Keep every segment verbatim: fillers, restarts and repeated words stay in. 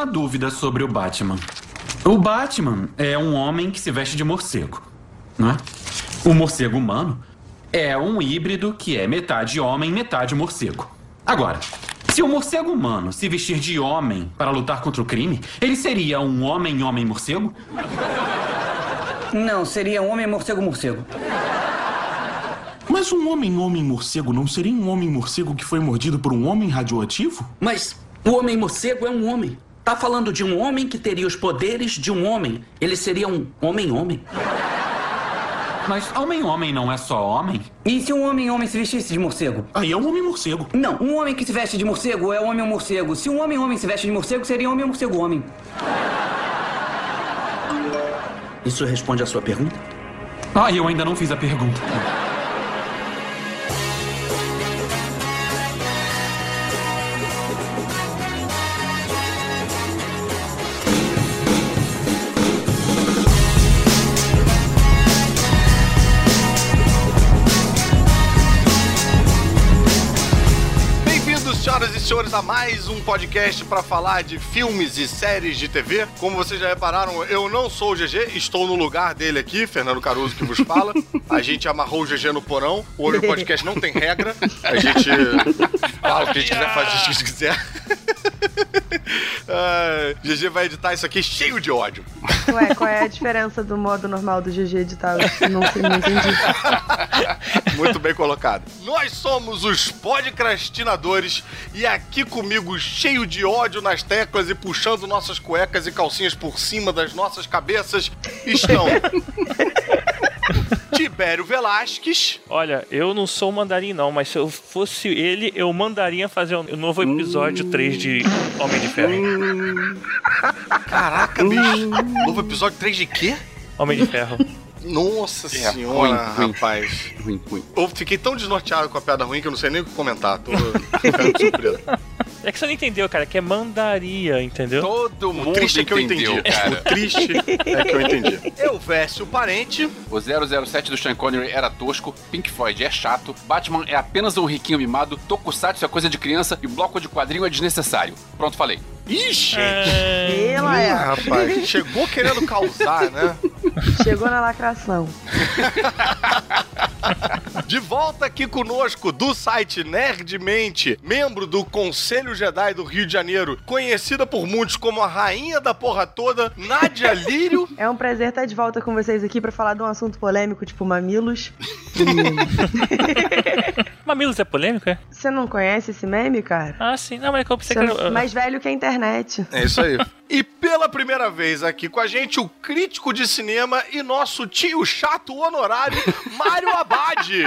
uma dúvida sobre o Batman. O Batman é um homem que se veste de morcego, não é? O morcego humano é um híbrido que é metade homem, metade morcego. Agora, se o morcego humano se vestir de homem para lutar contra o crime, ele seria um homem-homem-morcego? Não, seria um homem-morcego-morcego. Mas um homem-homem-morcego não seria um homem-morcego que foi mordido por um homem radioativo? Mas o homem-morcego é um homem. Tá falando de um homem que teria os poderes de um homem. Ele seria um homem-homem. Mas homem-homem não é só homem? E se um homem-homem se vestisse de morcego? Aí é um homem-morcego. Não, um homem que se veste de morcego é um homem-morcego. Se um homem-homem se veste de morcego, seria um homem-morcego-homem. Isso responde à sua pergunta? Ah, eu ainda não fiz a pergunta. Senhoras e senhores, a mais um podcast para falar de filmes e séries de T V. Como vocês já repararam, eu não sou o G G, estou no lugar dele aqui, Fernando Caruso que vos fala. A gente amarrou o G G no porão. Hoje o podcast não tem regra. A gente fala o que a gente quiser, faz o que a gente quiser. Uh, G G vai editar isso aqui cheio de ódio. Ué, qual é a diferença do modo normal do G G editar? Eu não sei, não entendi. Muito bem colocado. Nós somos os podcastinadores e aqui comigo, cheio de ódio nas teclas e puxando nossas cuecas e calcinhas por cima das nossas cabeças, estão Tibério Velasquez. Olha, eu não sou o mandarim não, mas se eu fosse ele, eu mandaria fazer um novo episódio hum. três de Homem de Ferro. Hum. Caraca, bicho. Novo episódio três de quê? Homem de Ferro. Nossa é, senhora, ruim, rapaz. Ruim, ruim. Eu fiquei tão desnorteado com a piada ruim que eu não sei nem o que comentar. Tô ficando surpreso. É que você não entendeu, cara, que é mandaria, entendeu? Todo mundo o triste entendeu, é que eu entendi, cara. O triste é que eu entendi. Eu, Vécio Parente. O zero zero sete do Sean Connery era tosco, Pink Floyd é chato, Batman é apenas um riquinho mimado, Tokusatsu é coisa de criança e bloco de quadrinho é desnecessário. Pronto, falei. Ixi! É... Ela é. Ah, rapaz, chegou querendo causar, né? Chegou na lacração. De volta aqui conosco do site Nerdmente, membro do Conselho Jedi do Rio de Janeiro, conhecida por muitos como a rainha da porra toda, Nádia Lírio. É um prazer estar de volta com vocês aqui pra falar de um assunto polêmico, tipo mamilos. Mamilos é polêmico, é? Você não conhece esse meme, cara? Ah, sim. Não, mas eu pensei Você que era... mais velho que a internet. É isso aí. E pela primeira vez aqui com a gente, o crítico de cinema e nosso tio chato honorário, Mário Abad.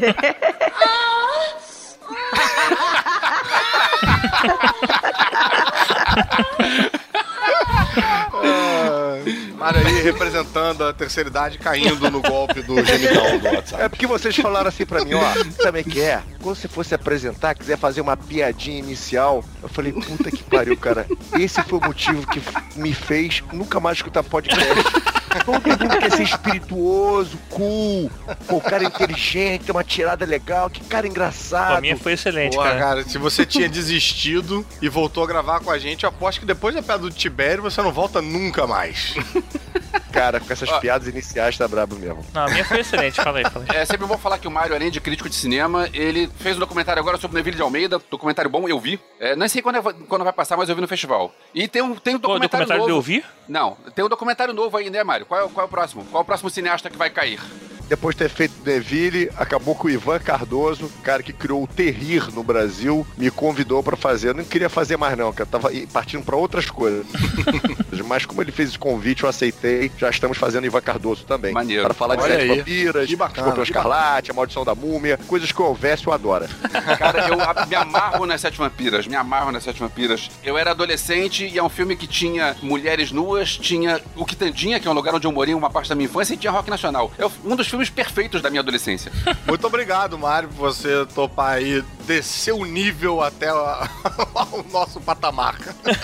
uh, Mário aí representando a terceira idade, caindo no golpe do gemidão do WhatsApp. É porque vocês falaram assim pra mim, ó, sabe o que é? Quando você fosse apresentar, quiser fazer uma piadinha inicial, eu falei, puta que pariu, cara. Esse foi o motivo que me fez nunca mais escutar podcast. Todo mundo quer ser espirituoso, cool, pô, cara inteligente, tem uma tirada legal, que cara engraçado. A minha foi excelente, Porra, cara. cara, se você tinha desistido e voltou a gravar com a gente, eu aposto que depois da piada do Tibério você não volta nunca mais. Cara, com essas piadas iniciais tá brabo mesmo. Não, a minha foi excelente, fala aí, fala aí. É sempre bom falar que o Mário, além de crítico de cinema, ele fez um documentário agora sobre o Neville de Almeida, documentário bom, eu vi. É, não sei quando, é, quando vai passar, mas eu vi no festival. E tem um, tem um documentário, Pô, documentário novo. de eu vi? Não, tem um documentário novo aí, né, Mário? Qual é, qual é o próximo? Qual é o próximo cineasta que vai cair? Depois de ter feito Neville, acabou com o Ivan Cardoso, cara que criou o Terrir no Brasil, me convidou pra fazer. Eu não queria fazer mais não, cara, eu tava partindo pra outras coisas. Mas como ele fez esse convite, eu aceitei. Já estamos fazendo Ivan Cardoso também. Maneiro. Para falar de Olha Sete aí. Vampiras, Que bacana, Escorpião que Escarlate, A Maldição da Múmia, coisas que o Vécio adora. Cara, eu a- me amarro nas Sete Vampiras, me amarro nas Sete Vampiras. Eu era adolescente e é um filme que tinha mulheres nuas, tinha o Quitandinha, que é um lugar onde eu morei uma parte da minha infância, e tinha rock nacional. É um dos filmes perfeitos da minha adolescência. Muito obrigado, Mário, por você topar aí, descer o nível até a- o nosso patamar.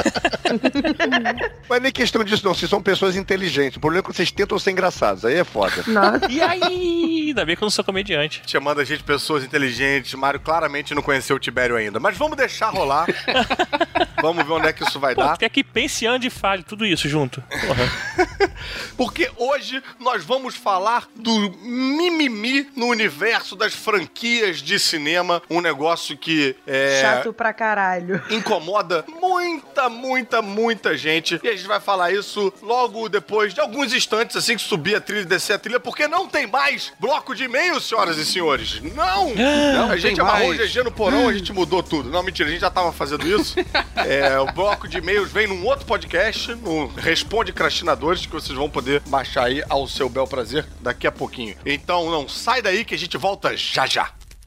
Mas nem questão disso não, vocês são pessoas inteligentes. O problema é que vocês tentam ser engraçados, aí é foda. Nossa. E aí? Ainda bem que eu não sou comediante. Chamando a gente de pessoas inteligentes, Mário claramente não conheceu o Tibério ainda. Mas vamos deixar rolar. Vamos ver onde é que isso vai Pô, dar. tu quer que pense, ande e fale tudo isso junto? Porra. Porque hoje nós vamos falar do mimimi no universo das franquias de cinema. Um negócio que é... Chato pra caralho. incomoda muita, muita, muita gente. E a gente vai falar isso logo depois de alguns instantes, assim que subir a trilha e descer a trilha, porque não tem mais bloco de e-mails, senhoras e senhores. Não! Não a gente tem amarrou mais. o G G no porão, a gente mudou tudo. Não, mentira, a gente já tava fazendo isso. É, o bloco de e-mails vem num outro podcast, no Responde Crastinadores, que vocês vão poder baixar aí ao seu bel prazer daqui a pouquinho. Então não sai daí que a gente volta já já.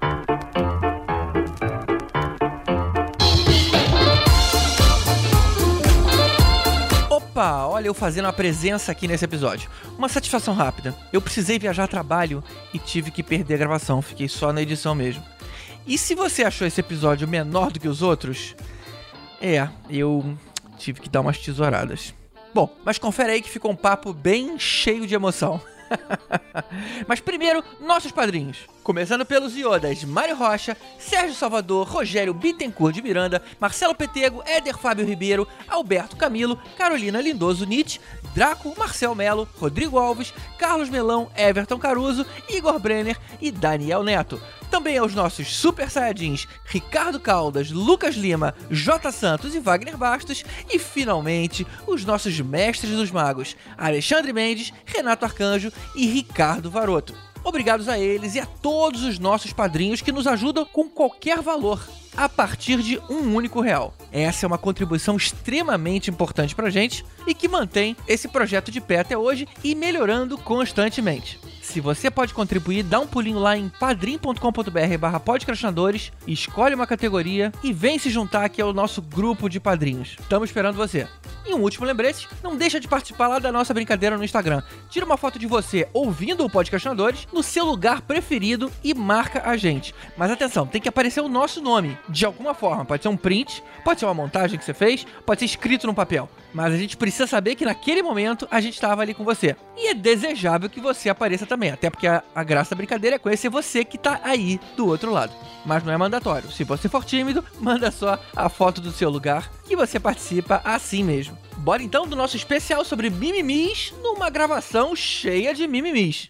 Opa, olha eu fazendo a presença aqui nesse episódio. Uma satisfação rápida. Eu precisei viajar a trabalho e tive que perder a gravação. Fiquei só na edição mesmo. E se você achou esse episódio menor do que os outros... É, eu tive que dar umas tesouradas. Bom, mas confere aí que ficou um papo bem cheio de emoção. Mas primeiro, nossos padrinhos. Começando pelos iodas Mário Rocha, Sérgio Salvador, Rogério Bittencourt de Miranda, Marcelo Petego, Éder Fábio Ribeiro, Alberto Camilo, Carolina Lindoso Nietzsche, Draco, Marcel Melo, Rodrigo Alves, Carlos Melão, Everton Caruso, Igor Brenner e Daniel Neto. Também aos nossos Super Saiyajins Ricardo Caldas, Lucas Lima, J. Santos e Wagner Bastos. E finalmente, os nossos mestres dos magos Alexandre Mendes, Renato Arcanjo e Ricardo Varoto. Obrigados a eles e a todos os nossos padrinhos que nos ajudam com qualquer valor, a partir de um único real. Essa é uma contribuição extremamente importante pra gente e que mantém esse projeto de pé até hoje e melhorando constantemente. Se você pode contribuir, dá um pulinho lá em padrim.com.br barra podcastinadores, escolhe uma categoria e vem se juntar aqui ao nosso grupo de padrinhos. Estamos esperando você. E um último lembrete, não deixa de participar lá da nossa brincadeira no Instagram. Tira uma foto de você ouvindo o Podcastinadores no seu lugar preferido e marca a gente. Mas atenção, tem que aparecer o nosso nome, de alguma forma. Pode ser um print, pode ser uma montagem que você fez, pode ser escrito no papel. Mas a gente precisa saber que naquele momento a gente estava ali com você. E é desejável que você apareça também, até porque a, a graça da brincadeira é conhecer você que tá aí do outro lado. Mas não é mandatório. Se você for tímido, manda só a foto do seu lugar que você participa assim mesmo. Bora então do nosso especial sobre mimimis numa gravação cheia de mimimis.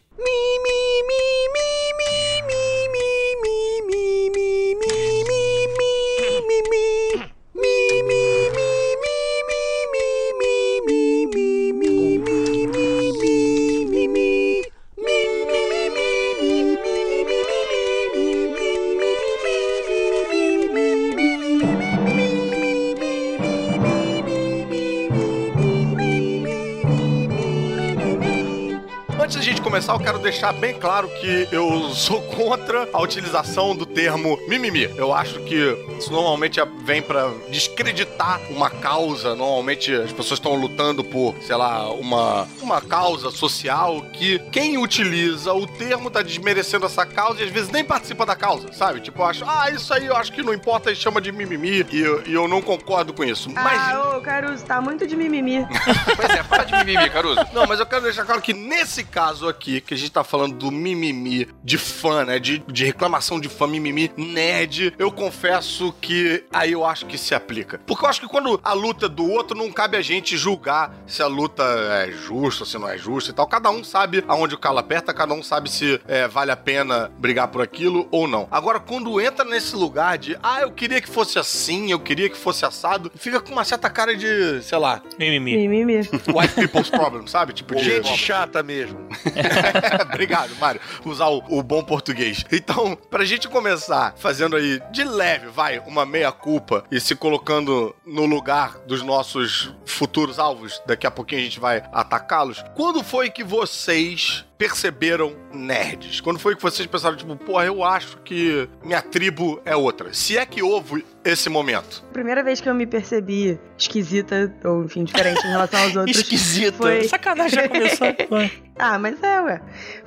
Antes de a gente começar, eu quero deixar bem claro que eu sou contra a utilização do termo mimimi. Eu acho que isso normalmente vem pra descreditar uma causa. Normalmente as pessoas estão lutando por, sei lá, uma, uma causa social que quem utiliza o termo tá desmerecendo essa causa e às vezes nem participa da causa, sabe? Tipo, eu acho, ah, isso aí eu acho que não importa e chama de mimimi e eu, e eu não concordo com isso. Mas... Ah, ô, Caruso, tá muito de mimimi. Pois é, para de mimimi, Caruso. Não, mas eu quero deixar claro que nesse caso aqui, que a gente tá falando do mimimi de fã, né? De, de reclamação de fã, mimimi nerd, eu confesso que aí eu acho que se aplica. Porque eu acho que quando a luta do outro, não cabe a gente julgar se a luta é justa, se não é justa e tal. Cada um sabe aonde o calo aperta, cada um sabe se é, vale a pena brigar por aquilo ou não. Agora, quando entra nesse lugar de, ah, eu queria que fosse assim, eu queria que fosse assado, fica com uma certa cara de, sei lá... Mimimi. Mimimi. White people's problem, sabe? Tipo, de... Gente chata mesmo. Obrigado, Mário. Usar o, o bom português. Então, pra gente começar fazendo aí de leve, vai, uma meia-culpa e se colocando no lugar dos nossos futuros alvos, daqui a pouquinho a gente vai atacá-los. Quando foi que vocês perceberam nerds? Quando foi que vocês pensaram, tipo, porra, eu acho que minha tribo é outra? Se é que houve esse momento. Primeira vez que eu me percebi esquisita, ou enfim, diferente em relação aos outros. Esquisita. Foi... Sacanagem, já começou. Ah, mas é, ué.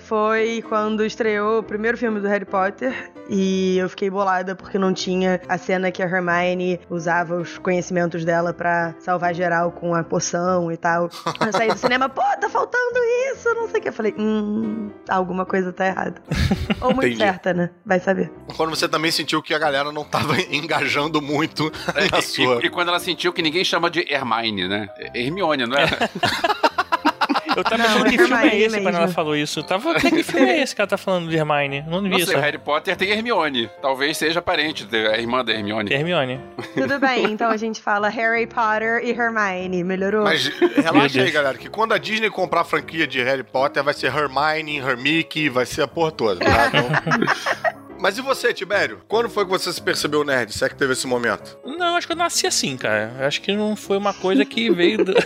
Foi quando estreou o primeiro filme do Harry Potter e eu fiquei bolada porque não tinha a cena que a Hermione usava os conhecimentos dela pra salvar geral com a poção e tal. Eu saí do cinema, pô, tá faltando isso, não sei o que. Eu falei, hum, alguma coisa tá errada. Ou muito Entendi. certa, né? Vai saber. Quando você também sentiu que a galera não tava engajando muito É, na e, sua... e, e quando ela sentiu que ninguém chama de Hermione, né? Hermione, não é? Eu tava Não, pensando é que filme é Hermione esse quando mesmo. ela falou isso. Eu tava, que filme é esse que ela tá falando de Hermione? Não vi Não isso. sei, o Harry Potter tem Hermione. Talvez seja parente, da a irmã da Hermione. Hermione. Tudo bem, então a gente fala Harry Potter e Hermione. Melhorou? Mas relaxa aí, galera, que quando a Disney comprar a franquia de Harry Potter, vai ser Hermione, Hermione, vai ser a porra toda, tá? Então... Mas e você, Tibério? Quando foi que você se percebeu nerd? Se é que teve esse momento? Não, acho que eu nasci assim, cara. Acho que não foi uma coisa que veio do,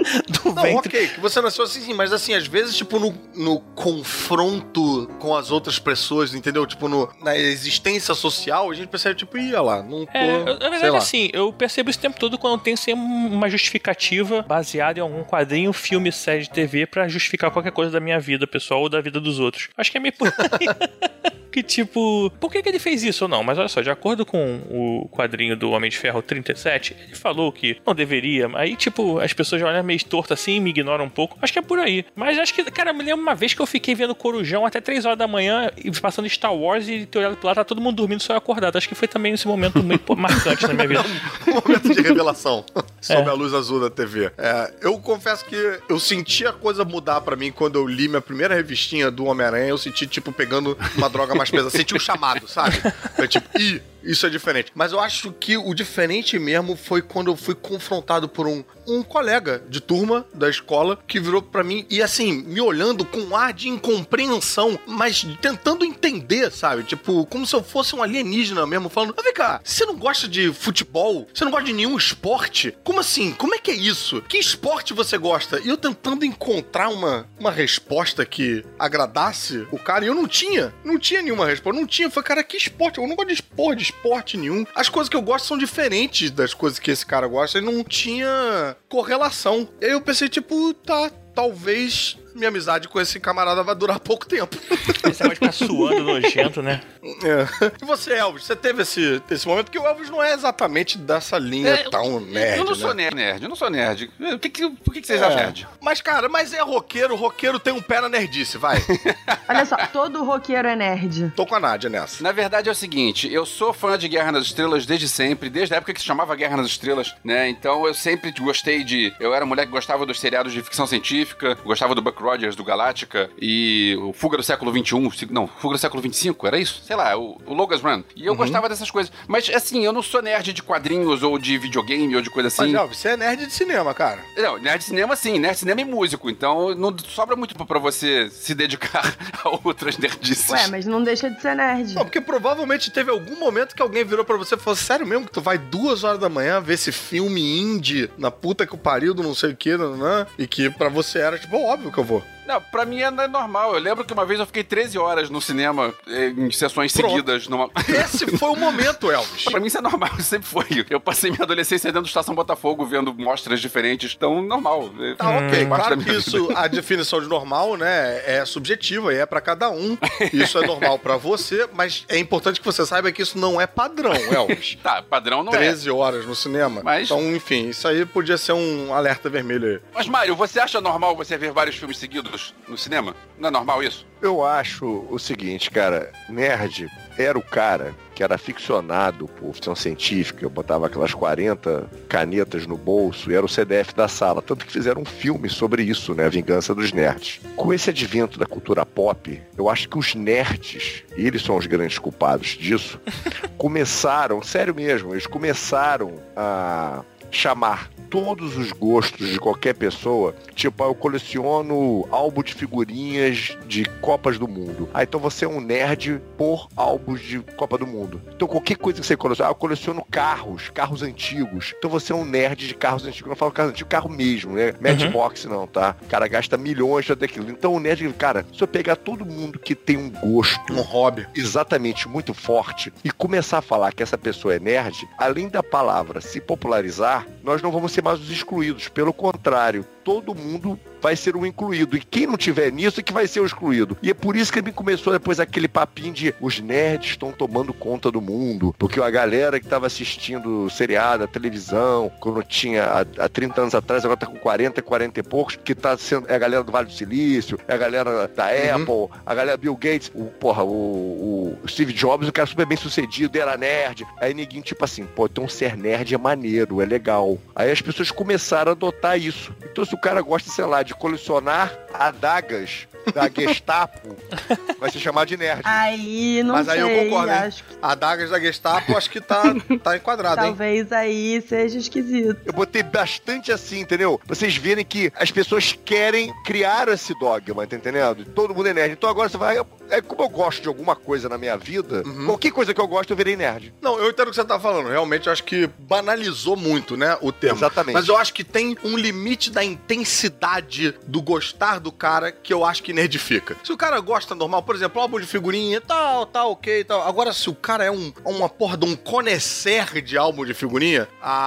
do Não, ventre. ok, que você nasceu assim, sim, mas assim, às vezes, tipo, no, no confronto com as outras pessoas, entendeu? Tipo, no, na existência social, a gente percebe, tipo, ia lá, não tô, É, eu- na sei verdade, lá. assim, eu percebo isso o tempo todo quando tem sempre uma justificativa baseada em algum quadrinho, filme, série de T V pra justificar qualquer coisa da minha vida pessoal ou da vida dos outros. Acho que é meio por aí. Que tipo, por que, que ele fez isso ou não? Mas olha só, de acordo com o quadrinho do Homem de Ferro trinta e sete, ele falou que não deveria. Aí, tipo, as pessoas já olham meio torto assim, me ignoram um pouco. Acho que é por aí. Mas acho que, cara, me lembro uma vez que eu fiquei vendo Corujão até três horas da manhã e passando Star Wars e ter olhado pro lado, tá todo mundo dormindo, só eu acordado. Acho que foi também esse momento muito marcante na minha vida. Um momento de revelação sob É. a luz azul da T V. É, eu confesso que eu senti a coisa mudar pra mim quando eu li minha primeira revistinha do Homem-Aranha. Eu senti, tipo, pegando uma droga mais pesada. Senti um chamado, sabe? É tipo, ih, isso é diferente. Mas eu acho que o diferente mesmo foi quando eu fui confrontado por um, um colega de turma da escola que virou pra mim e, assim, me olhando com um ar de incompreensão, mas tentando entender, sabe? Tipo, como se eu fosse um alienígena mesmo, falando, ah, vem cá, você não gosta de futebol? Você não gosta de nenhum esporte? Como assim? Como é que é isso? Que esporte você gosta? E eu tentando encontrar uma, uma resposta que agradasse o cara, e eu não tinha. Não tinha nenhuma resposta. Não tinha. Eu falei, cara, que esporte? Eu não gosto de esporte, de esporte nenhum. As coisas que eu gosto são diferentes das coisas que esse cara gosta, e não tinha correlação. E aí eu pensei, tipo, tá, talvez minha amizade com esse camarada vai durar pouco tempo. Você vai ficar suando nojento, né? É. E você, Elvis, você teve esse, esse momento? Porque o Elvis não é exatamente dessa linha É, tão nerd, eu não né? sou nerd, nerd, eu não sou nerd. O que que, por que, que vocês É. acham nerd? Mas, cara, mas é roqueiro, roqueiro tem um pé na nerdice, vai. Olha só, todo roqueiro é nerd. Tô com a Nádia nessa. Na verdade é o seguinte, eu sou fã de Guerra nas Estrelas desde sempre, desde a época que se chamava Guerra nas Estrelas, né? Então eu sempre gostei de... Eu era mulher que gostava dos seriados de ficção científica, gostava do Buck Rogers, do Galáctica, e o Fuga do Século vinte e um, não, Fuga do Século vinte e cinco, era isso? Sei lá, o, o Logan's Run. E eu Uhum. gostava dessas coisas. Mas, assim, eu não sou nerd de quadrinhos ou de videogame ou de coisa assim. Mas, Elvis, você é nerd de cinema, cara. Não, nerd de cinema sim, nerd de cinema e músico. Então não sobra muito pra você se dedicar a outras nerdices. Ué, mas não deixa de ser nerd. Não, porque provavelmente teve algum momento que alguém virou pra você e falou, sério mesmo que tu vai duas horas da manhã ver esse filme indie na puta que o pariu do não sei o que, né? E que pra você era, tipo, óbvio que eu vou. Não, pra mim é normal. Eu lembro que uma vez eu fiquei treze horas no cinema, eh, em sessões Pronto. seguidas. Numa... Esse foi o momento, Elvis. Pra mim isso é normal, sempre foi. Eu passei minha adolescência dentro do Estação Botafogo, vendo mostras diferentes, então normal. Tá, ok. Hum, parte Claro da que minha isso, vida. a definição de normal, né, é subjetiva e é pra cada um. Isso é normal pra você, mas é importante que você saiba que isso não é padrão, Elvis. Tá, padrão não é. treze horas no cinema. Mas- Então, enfim, isso aí podia ser um alerta vermelho aí. Mas, Mário, você acha normal você ver vários filmes seguidos no cinema? Não é normal isso? Eu acho o seguinte, cara, nerd era o cara que era aficionado por ficção científica, eu botava aquelas quarenta canetas no bolso e era o C D F da sala, tanto que fizeram um filme sobre isso, né, a vingança dos nerds. Com esse advento da cultura pop, eu acho que os nerds, e eles são os grandes culpados disso, começaram, sério mesmo, eles começaram a chamar todos os gostos de qualquer pessoa, tipo, ah, eu coleciono álbum de figurinhas de Copas do Mundo. Ah, então você é um nerd por álbuns de Copa do Mundo. Então qualquer coisa que você coleciona, ah, eu coleciono carros, carros antigos. Então você é um nerd de carros antigos. Eu não falo carro antigo, carro mesmo, né? Matchbox não, tá? O cara gasta milhões pra ter aquilo. Então o nerd, cara, se eu pegar todo mundo que tem um gosto, Um hobby. exatamente muito forte e começar a falar que essa pessoa é nerd, além da palavra se popularizar, nós não vamos ser mais os excluídos. Pelo contrário, todo mundo vai ser o incluído. E quem não tiver nisso é que vai ser o excluído. E é por isso que me começou depois aquele papinho de os nerds estão tomando conta do mundo. Porque a galera que tava assistindo seriado, a televisão, quando tinha há, há trinta anos atrás, agora tá com quarenta, quarenta e poucos, que tá sendo, é a galera do Vale do Silício, é a galera da uhum. Apple, a galera Bill Gates, o, porra, o, o Steve Jobs, o cara super bem sucedido, era nerd. Aí ninguém, tipo assim, pô, então ser nerd é maneiro, é legal. Aí as pessoas começaram a adotar isso. Então se o cara gosta, sei lá, de colecionar adagas da Gestapo, vai ser chamado de nerd. Aí, não Mas sei. aí eu concordo, acho que... Adagas da Gestapo, acho que tá, tá enquadrado, hein? Talvez aí seja esquisito. Eu botei bastante assim, entendeu? Pra vocês verem que as pessoas querem criar esse dogma, tá entendendo? Todo mundo é nerd. Então agora você vai... É como eu gosto de alguma coisa na minha vida, uhum. qualquer coisa que eu gosto, eu virei nerd. Não, eu entendo o que você tá falando. Realmente, eu acho que banalizou muito, né, o termo. Exatamente. Mas eu acho que tem um limite da intensidade do gostar do cara que eu acho que nerdifica. Se o cara gosta normal, por exemplo, álbum de figurinha, tal, tal, ok, tal. Agora, se o cara é um, uma porra de um conhecer de álbum de figurinha,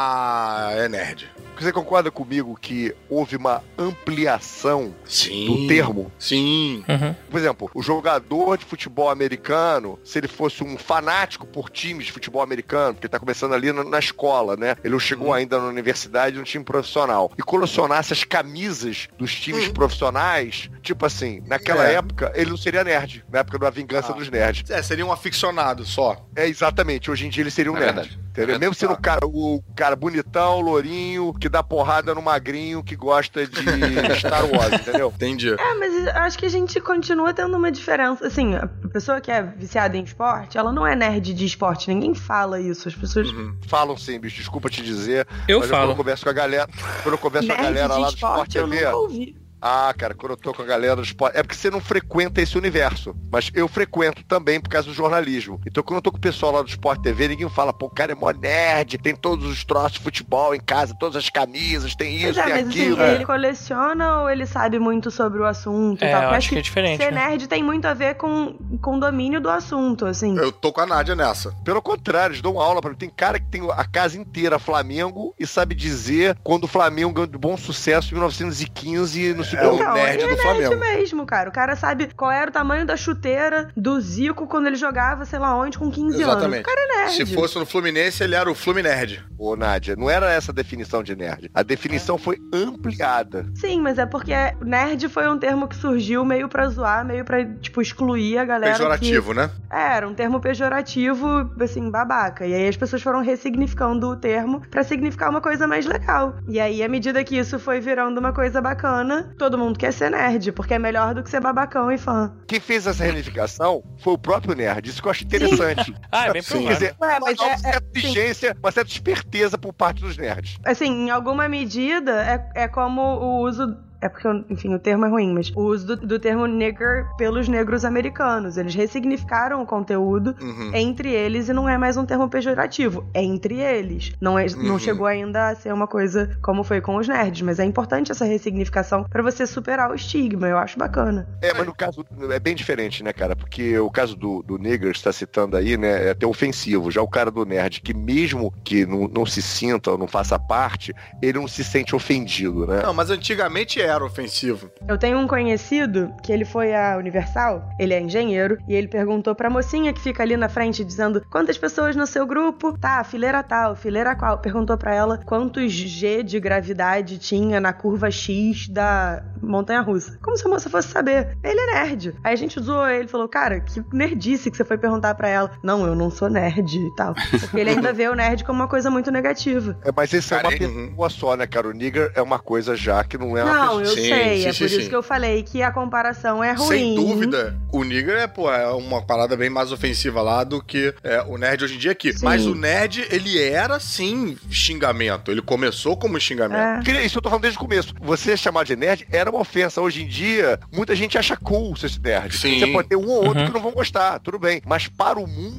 ah, é nerd. Você concorda comigo que houve uma ampliação Sim. do termo? Sim. Uhum. Por exemplo, o jogador de futebol americano, se ele fosse um fanático por times de futebol americano, porque ele tá começando ali na, na escola, né? Ele não chegou uhum. ainda na universidade, no time profissional. E colecionasse as camisas dos times uhum. profissionais, tipo assim, naquela é. época, ele não seria nerd. Na época da vingança ah. dos nerds. É, seria um aficionado só. É, exatamente. Hoje em dia ele seria um é nerd. Verdade. Entendeu? É Mesmo sendo o cara, o cara bonitão, lourinho, que dá porrada no magrinho, que gosta de Star Wars, entendeu? Entendi. É, mas acho que a gente continua tendo uma diferença. Assim, a pessoa que é viciada em esporte, ela não é nerd de esporte. Ninguém fala isso. As pessoas... Uhum. Falam sim, bicho. Desculpa te dizer. Eu mas falo. Eu, quando eu converso com a galera, quando eu converso com a galera lá do Sport T V... Eu nunca ouvi. Ah, cara, quando eu tô com a galera do esporte... É porque você não frequenta esse universo. Mas eu frequento também por causa do jornalismo. Então, quando eu tô com o pessoal lá do Sport T V, ninguém fala, pô, o cara é mó nerd, tem todos os troços de futebol em casa, todas as camisas, tem isso, é, tem mas, aquilo. Assim, é. Ele coleciona ou ele sabe muito sobre o assunto e é, tal? Eu Porque acho que é diferente. Ser né? nerd tem muito a ver com, com o domínio do assunto, assim. Eu tô com a Nádia nessa. Pelo contrário, eles dão aula pra mim. Tem cara que tem a casa inteira Flamengo e sabe dizer quando o Flamengo ganhou de bom sucesso em mil novecentos e quinze no Super Bowl. É o nerd do Flamengo. Mesmo, cara. O cara sabe qual era o tamanho da chuteira do Zico quando ele jogava, sei lá onde, com quinze Exatamente. anos. O cara é nerd. Se fosse no Fluminense, ele era o Fluminerd. Ô, Nádia, não era essa a definição de nerd. A definição foi ampliada. Sim, mas é porque nerd foi um termo que surgiu meio pra zoar, meio pra, tipo, excluir a galera. Pejorativo, que... né? É, era um termo pejorativo, assim, babaca. E aí as pessoas foram ressignificando o termo pra significar uma coisa mais legal. E aí, à medida que isso foi virando uma coisa bacana, todo mundo quer ser nerd, porque é melhor do que ser babacão e fã. Quem fez essa reivindicação foi o próprio nerd. Isso que eu acho interessante. Ah, é bem provável. Quer dizer, Ué, mas uma é- certa é- inteligência, uma certa esperteza por parte dos nerds. Assim, em alguma medida, é, é como o uso... É porque, enfim, o termo é ruim, mas o uso do, do termo nigger pelos negros americanos. Eles ressignificaram o conteúdo Uhum. entre eles e não é mais um termo pejorativo. É entre eles. Não, é, Uhum. não chegou ainda a ser uma coisa como foi com os nerds, mas é importante essa ressignificação pra você superar o estigma. Eu acho bacana. É, mas no caso, é bem diferente, né, cara? Porque o caso do, do nigger que você tá citando aí, né, é até ofensivo. Já o cara do nerd, que mesmo que não, não se sinta ou não faça parte, ele não se sente ofendido, né? Não, mas antigamente era ofensivo. Eu tenho um conhecido que ele foi à Universal, ele é engenheiro, e ele perguntou pra mocinha que fica ali na frente dizendo quantas pessoas no seu grupo? Tá, fileira tal, fileira qual? Perguntou pra ela quantos G de gravidade tinha na curva X da montanha-russa. Como se a moça fosse saber. Ele é nerd. Aí a gente zoou ele e falou, cara, que nerdice que você foi perguntar pra ela. Não, eu não sou nerd e tal. Porque ele ainda vê o nerd como uma coisa muito negativa. É, mas esse Cara, é uma uhum. pessoa só, né, cara? O nigger é uma coisa já que não é uma Não, pessoa. eu Sim, sei, sim, é sim, por sim. isso que eu falei que a comparação é ruim. Sem dúvida, o nigger é, pô, é uma parada bem mais ofensiva lá do que é, o nerd hoje em dia aqui. Sim. Mas o nerd, ele era, sim, xingamento. Ele começou como xingamento. É. Que Isso eu tô falando desde o começo. Você chamar de nerd era uma ofensa. Hoje em dia, muita gente acha cool ser nerd. Sim. Você pode ter um ou outro Uhum. que não vão gostar, tudo bem. Mas para o mundo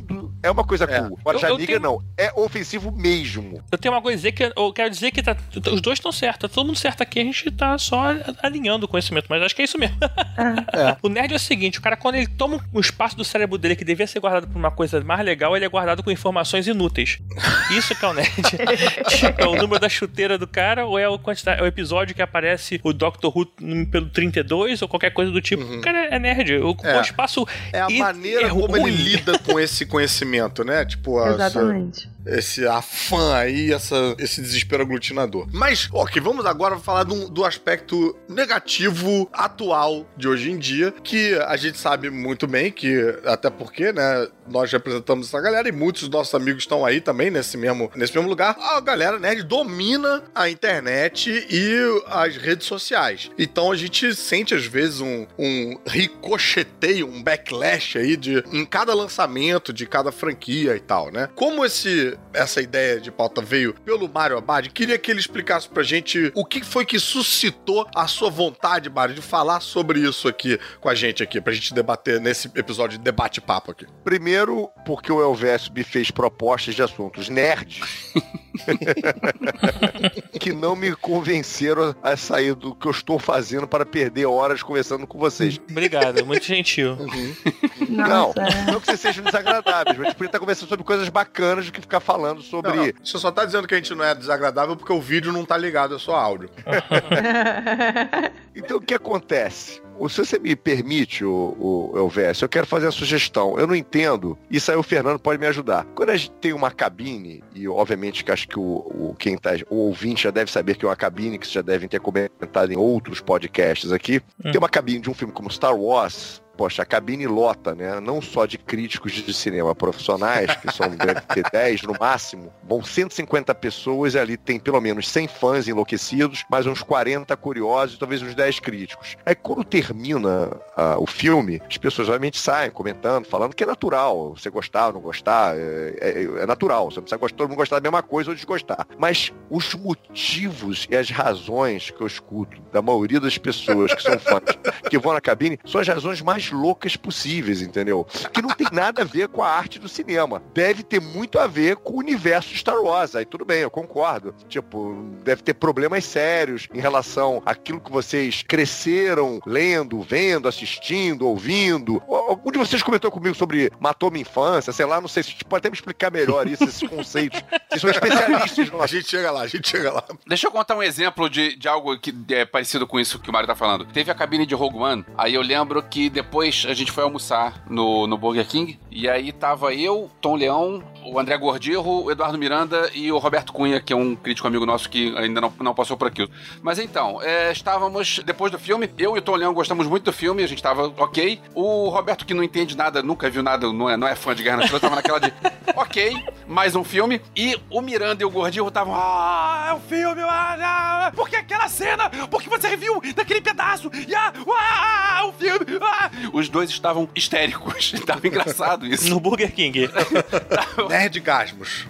É uma coisa É. cool. Agora, Eu- já eu liga, tenho- não. É ofensivo mesmo. Eu tenho uma coisa a dizer que eu quero dizer que tá- os dois estão certos. Tá todo mundo certo aqui, a gente tá só alinhando o conhecimento, mas acho que é isso mesmo. É. O nerd é o seguinte, o cara quando ele toma um espaço do cérebro dele que devia ser guardado por uma coisa mais legal, ele é guardado com informações inúteis. Isso que é o nerd. Tipo, é o número da chuteira do cara ou é o, quantidade, é o episódio que aparece o Doctor Who pelo trinta e dois ou qualquer coisa do tipo. O cara é nerd. O, É. o espaço É a e- maneira é como ruim. ele lida com esse conhecimento, né? Tipo, essa- Exatamente. esse afã aí, essa, esse desespero aglutinador. Mas, ok, vamos agora falar do, do aspecto negativo atual de hoje em dia, que a gente sabe muito bem, que até porque, né, nós representamos essa galera e muitos dos nossos amigos estão aí também nesse mesmo, nesse mesmo lugar. A galera nerd domina a internet e as redes sociais. Então a gente sente às vezes um, um ricocheteio, um backlash aí de, em cada lançamento de cada franquia e tal, né? Como esse, essa ideia de pauta veio pelo Mário Abad, queria que ele explicasse pra gente o que foi que suscitou a sua vontade, Mário, de falar sobre isso aqui com a gente aqui, pra gente debater nesse episódio de debate-papo aqui. Primeiro, porque o Elvésio me fez propostas de assuntos nerds que não me convenceram a sair do que eu estou fazendo para perder horas conversando com vocês. Obrigado, muito gentil. Não, Nossa, é. não que vocês sejam desagradáveis, mas a gente podia estar conversando sobre coisas bacanas do que ficar falando sobre... Não, não. Você só tá dizendo que a gente não é desagradável porque o vídeo não tá ligado, é só áudio. Então, o que acontece? Se você me permite, o, o Elvésio, eu quero fazer a sugestão. Eu não entendo, isso aí o Fernando pode me ajudar. Quando a gente tem uma cabine, e obviamente que acho que o, o, quem tá, o ouvinte já deve saber que é uma cabine, que vocês já devem ter comentado em outros podcasts aqui, Hum. tem uma cabine de um filme como Star Wars. Poxa, a cabine lota, né? Não só de críticos de cinema profissionais, que são, deve ter dez no máximo, vão cento e cinquenta pessoas e ali tem pelo menos cem fãs enlouquecidos, mais uns quarenta curiosos e talvez uns dez críticos. Aí quando termina uh, o filme, as pessoas obviamente saem comentando, falando que é natural, você gostar ou não gostar, é, é, é natural, você não precisa gostar, todo mundo gostar da mesma coisa ou desgostar. Mas os motivos e as razões que eu escuto da maioria das pessoas que são fãs, que vão na cabine, são as razões mais loucas possíveis, entendeu? Que não tem nada a ver com a arte do cinema. Deve ter muito a ver com o universo de Star Wars. Aí tudo bem, eu concordo. Tipo, deve ter problemas sérios em relação àquilo que vocês cresceram lendo, vendo, assistindo, ouvindo. Algum de vocês comentou comigo sobre Matou Minha Infância, sei lá, não sei se você pode até me explicar melhor isso, esses conceitos. Vocês são especialistas no A gente chega lá, a gente chega lá. Deixa eu contar um exemplo de, de algo que é parecido com isso que o Mário tá falando. Teve a cabine de Rogue One, aí eu lembro que depois a gente foi almoçar no, no Burger King, e aí tava eu, Tom Leão, o André Gordirro, o Eduardo Miranda e o Roberto Cunha, que é um crítico amigo nosso que ainda não, não passou por aquilo. Mas então, é, estávamos, depois do filme, eu e o Tom Leão gostamos muito do filme, a gente tava ok. O Roberto, que não entende nada, nunca viu nada, não é, não é fã de Guerra nas Estrelas, tava naquela de ok, mais um filme. E o Miranda e o Gordirro estavam, ah, é o filme, ah, porque aquela cena, porque você reviu daquele pedaço, e ah, ah, o filme, ah. Os dois estavam histéricos, tava engraçado isso. No Burger King. Nerdgasmos.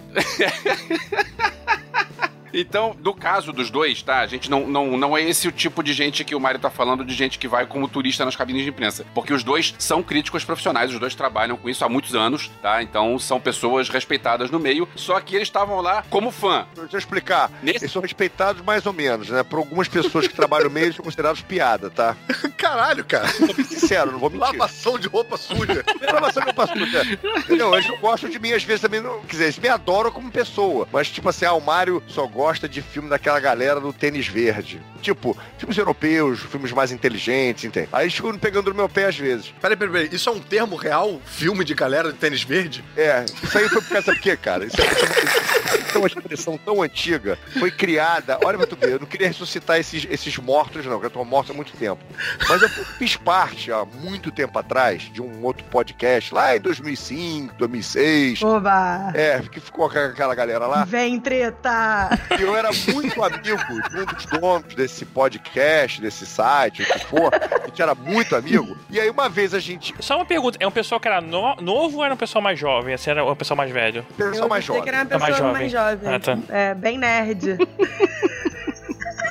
Então, no caso dos dois, tá? A gente não, não, não é esse o tipo de gente que o Mário tá falando, de gente que vai como turista nas cabines de imprensa. Porque os dois são críticos profissionais, os dois trabalham com isso há muitos anos, tá? Então, são pessoas respeitadas no meio, só que eles estavam lá como fã. Deixa eu explicar. Nesse- Eles são respeitados mais ou menos, né? Por algumas pessoas que trabalham no meio, eles são considerados piada, tá? Caralho, cara. Vou ser sincero, não vou mentir. Lavação de roupa suja. Lavação de roupa suja. Não, eles não gostam de mim, às vezes também não. Quer dizer, eles me adoram como pessoa. Mas, tipo assim, ah, o Mário só gosta de filme daquela galera do tênis verde. Tipo, filmes europeus, filmes mais inteligentes, entende? Aí eles ficam pegando no meu pé às vezes. Peraí, peraí, peraí. Isso é um termo real? Filme de galera de tênis verde? É, isso aí foi por causa do quê, cara? Isso é isso é uma expressão tão antiga, foi criada. Olha pra tu ver, eu não queria ressuscitar esses, esses mortos, não, que eu tô morto há muito tempo. Mas eu fiz parte, há muito tempo atrás, de um outro podcast, lá em dois mil e cinco, dois mil e seis. Oba! É, que ficou com aquela galera lá. Vem treta! E eu era muito amigo de um dos donos desse podcast, desse site, o que for. A gente era muito amigo. E aí uma vez a gente... Só uma pergunta, é um pessoal que era no- novo ou era um pessoal mais jovem? Assim, era um pessoal mais velho? Pessoal mais pensei que jovem. era uma pessoa mais mais jovem. jovem. Ah, tá. É, bem nerd.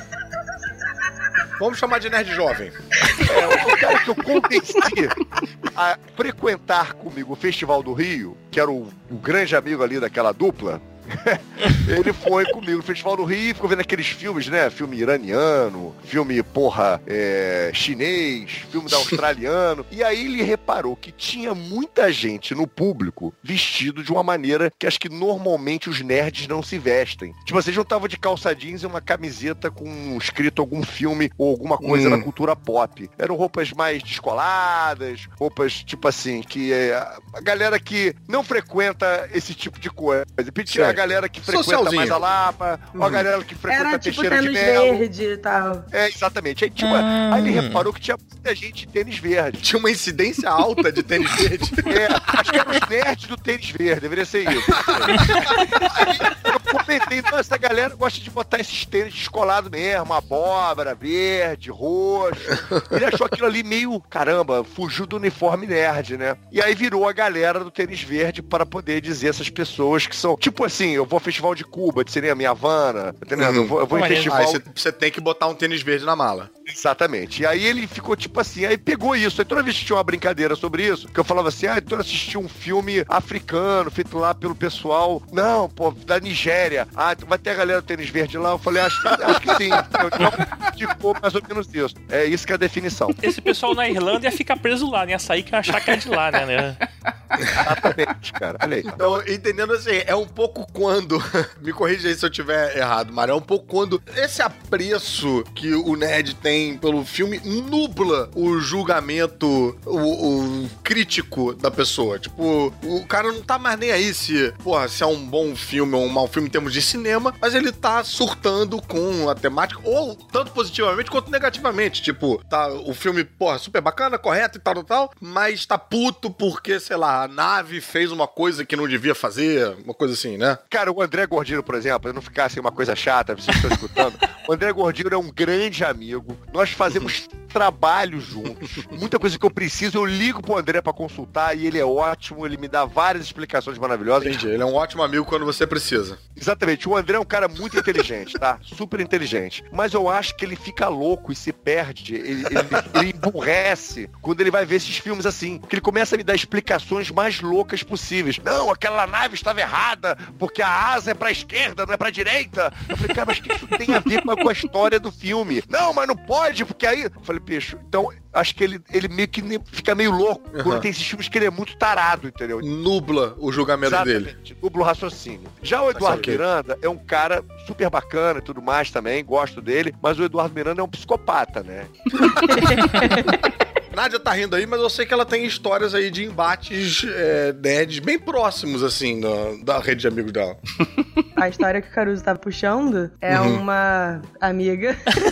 Vamos chamar de nerd jovem. É, o cara que eu convenci a frequentar comigo o Festival do Rio, que era o, o grande amigo ali daquela dupla, ele foi comigo no Festival do Rio e ficou vendo aqueles filmes, né? Filme iraniano, filme, porra, é, chinês, filme da australiano. E aí ele reparou que tinha muita gente no público vestido de uma maneira que acho que normalmente os nerds não se vestem. Tipo, vocês não estavam de calça jeans e uma camiseta com escrito algum filme ou alguma coisa hum. da cultura pop. Eram roupas mais descoladas, roupas, tipo assim, que é, a galera que não frequenta esse tipo de coisa. Pedir a galera que frequenta mais a Lapa, uhum. ou a galera que frequenta Era, a tipo, Teixeira de tênis Melo. verde e tal. É, exatamente. Aí, tipo, hum. aí ele reparou que tinha muita gente de tênis verde. Tinha uma incidência alta de tênis verde. É, acho que eram os nerds do tênis verde, deveria ser isso. Aí eu comentei, então essa galera gosta de botar esses tênis descolados mesmo, abóbora, verde, roxo. Ele achou aquilo ali meio, caramba, fugiu do uniforme nerd, né? E aí virou a galera do tênis verde para poder dizer essas pessoas que são, tipo assim, eu vou ao Festival de Cuba, de cinema em Havana, entendeu? Uhum. Eu vou, eu vou em festival... Aí você tem que botar um tênis verde na mala. Exatamente. E aí ele ficou tipo assim, aí pegou isso. Aí toda vez que tinha uma brincadeira sobre isso, que eu falava assim, ah, então eu assisti um filme africano, feito lá pelo pessoal, não, pô, da Nigéria. Ah, vai ter a galera do tênis verde lá? Eu falei, acho, acho que sim. Então, ficou mais ou menos isso. É isso que é a definição. Esse pessoal na Irlanda ia ficar preso lá, né? Ia sair que ia achar que é de lá, né? Exatamente, cara. Olha aí. Então, entendendo assim, é um pouco quando... Me corrija aí se eu tiver errado, Mário. É um pouco quando esse apreço que o nerd tem pelo filme nubla o julgamento, o, o crítico da pessoa. Tipo, o cara não tá mais nem aí se, porra, se é um bom filme ou um mau filme em termos de cinema, mas ele tá surtando com a temática, ou tanto positivamente quanto negativamente. Tipo, tá o filme, porra, super bacana, correto e tal, tal, tal, mas tá puto porque, sei lá, a nave fez uma coisa que não devia fazer, uma coisa assim, né? Cara, o André Gordino, por exemplo, pra não ficar assim uma coisa chata, vocês estão escutando, o André Gordino é um grande amigo, nós fazemos trabalho juntos, muita coisa que eu preciso, eu ligo pro André pra consultar e ele é ótimo, ele me dá várias explicações maravilhosas. Entendi, ele é um ótimo amigo quando você precisa. Exatamente, o André é um cara muito inteligente, tá? Super inteligente, mas eu acho que ele fica louco e se perde, ele, ele, ele emburrece quando ele vai ver esses filmes assim, porque ele começa a me dar explicações mais loucas possíveis. Não, aquela nave estava errada, porque a asa é pra esquerda, não é pra direita. Eu falei, cara, mas o que isso tem a ver com a história do filme? Não, mas não pode, porque aí... Eu falei, bicho, então acho que ele, ele meio que fica meio louco uhum. quando tem esses filmes que ele é muito tarado, entendeu? Nubla o julgamento Exatamente, dele. Nubla o raciocínio. Já o Eduardo okay. Miranda é um cara super bacana e tudo mais também, gosto dele, mas o Eduardo Miranda é um psicopata, né? Nádia tá rindo aí, mas eu sei que ela tem histórias aí de embates é, nerds bem próximos, assim, da, da rede de amigos dela. A história que o Caruso tá puxando é uhum. uma amiga...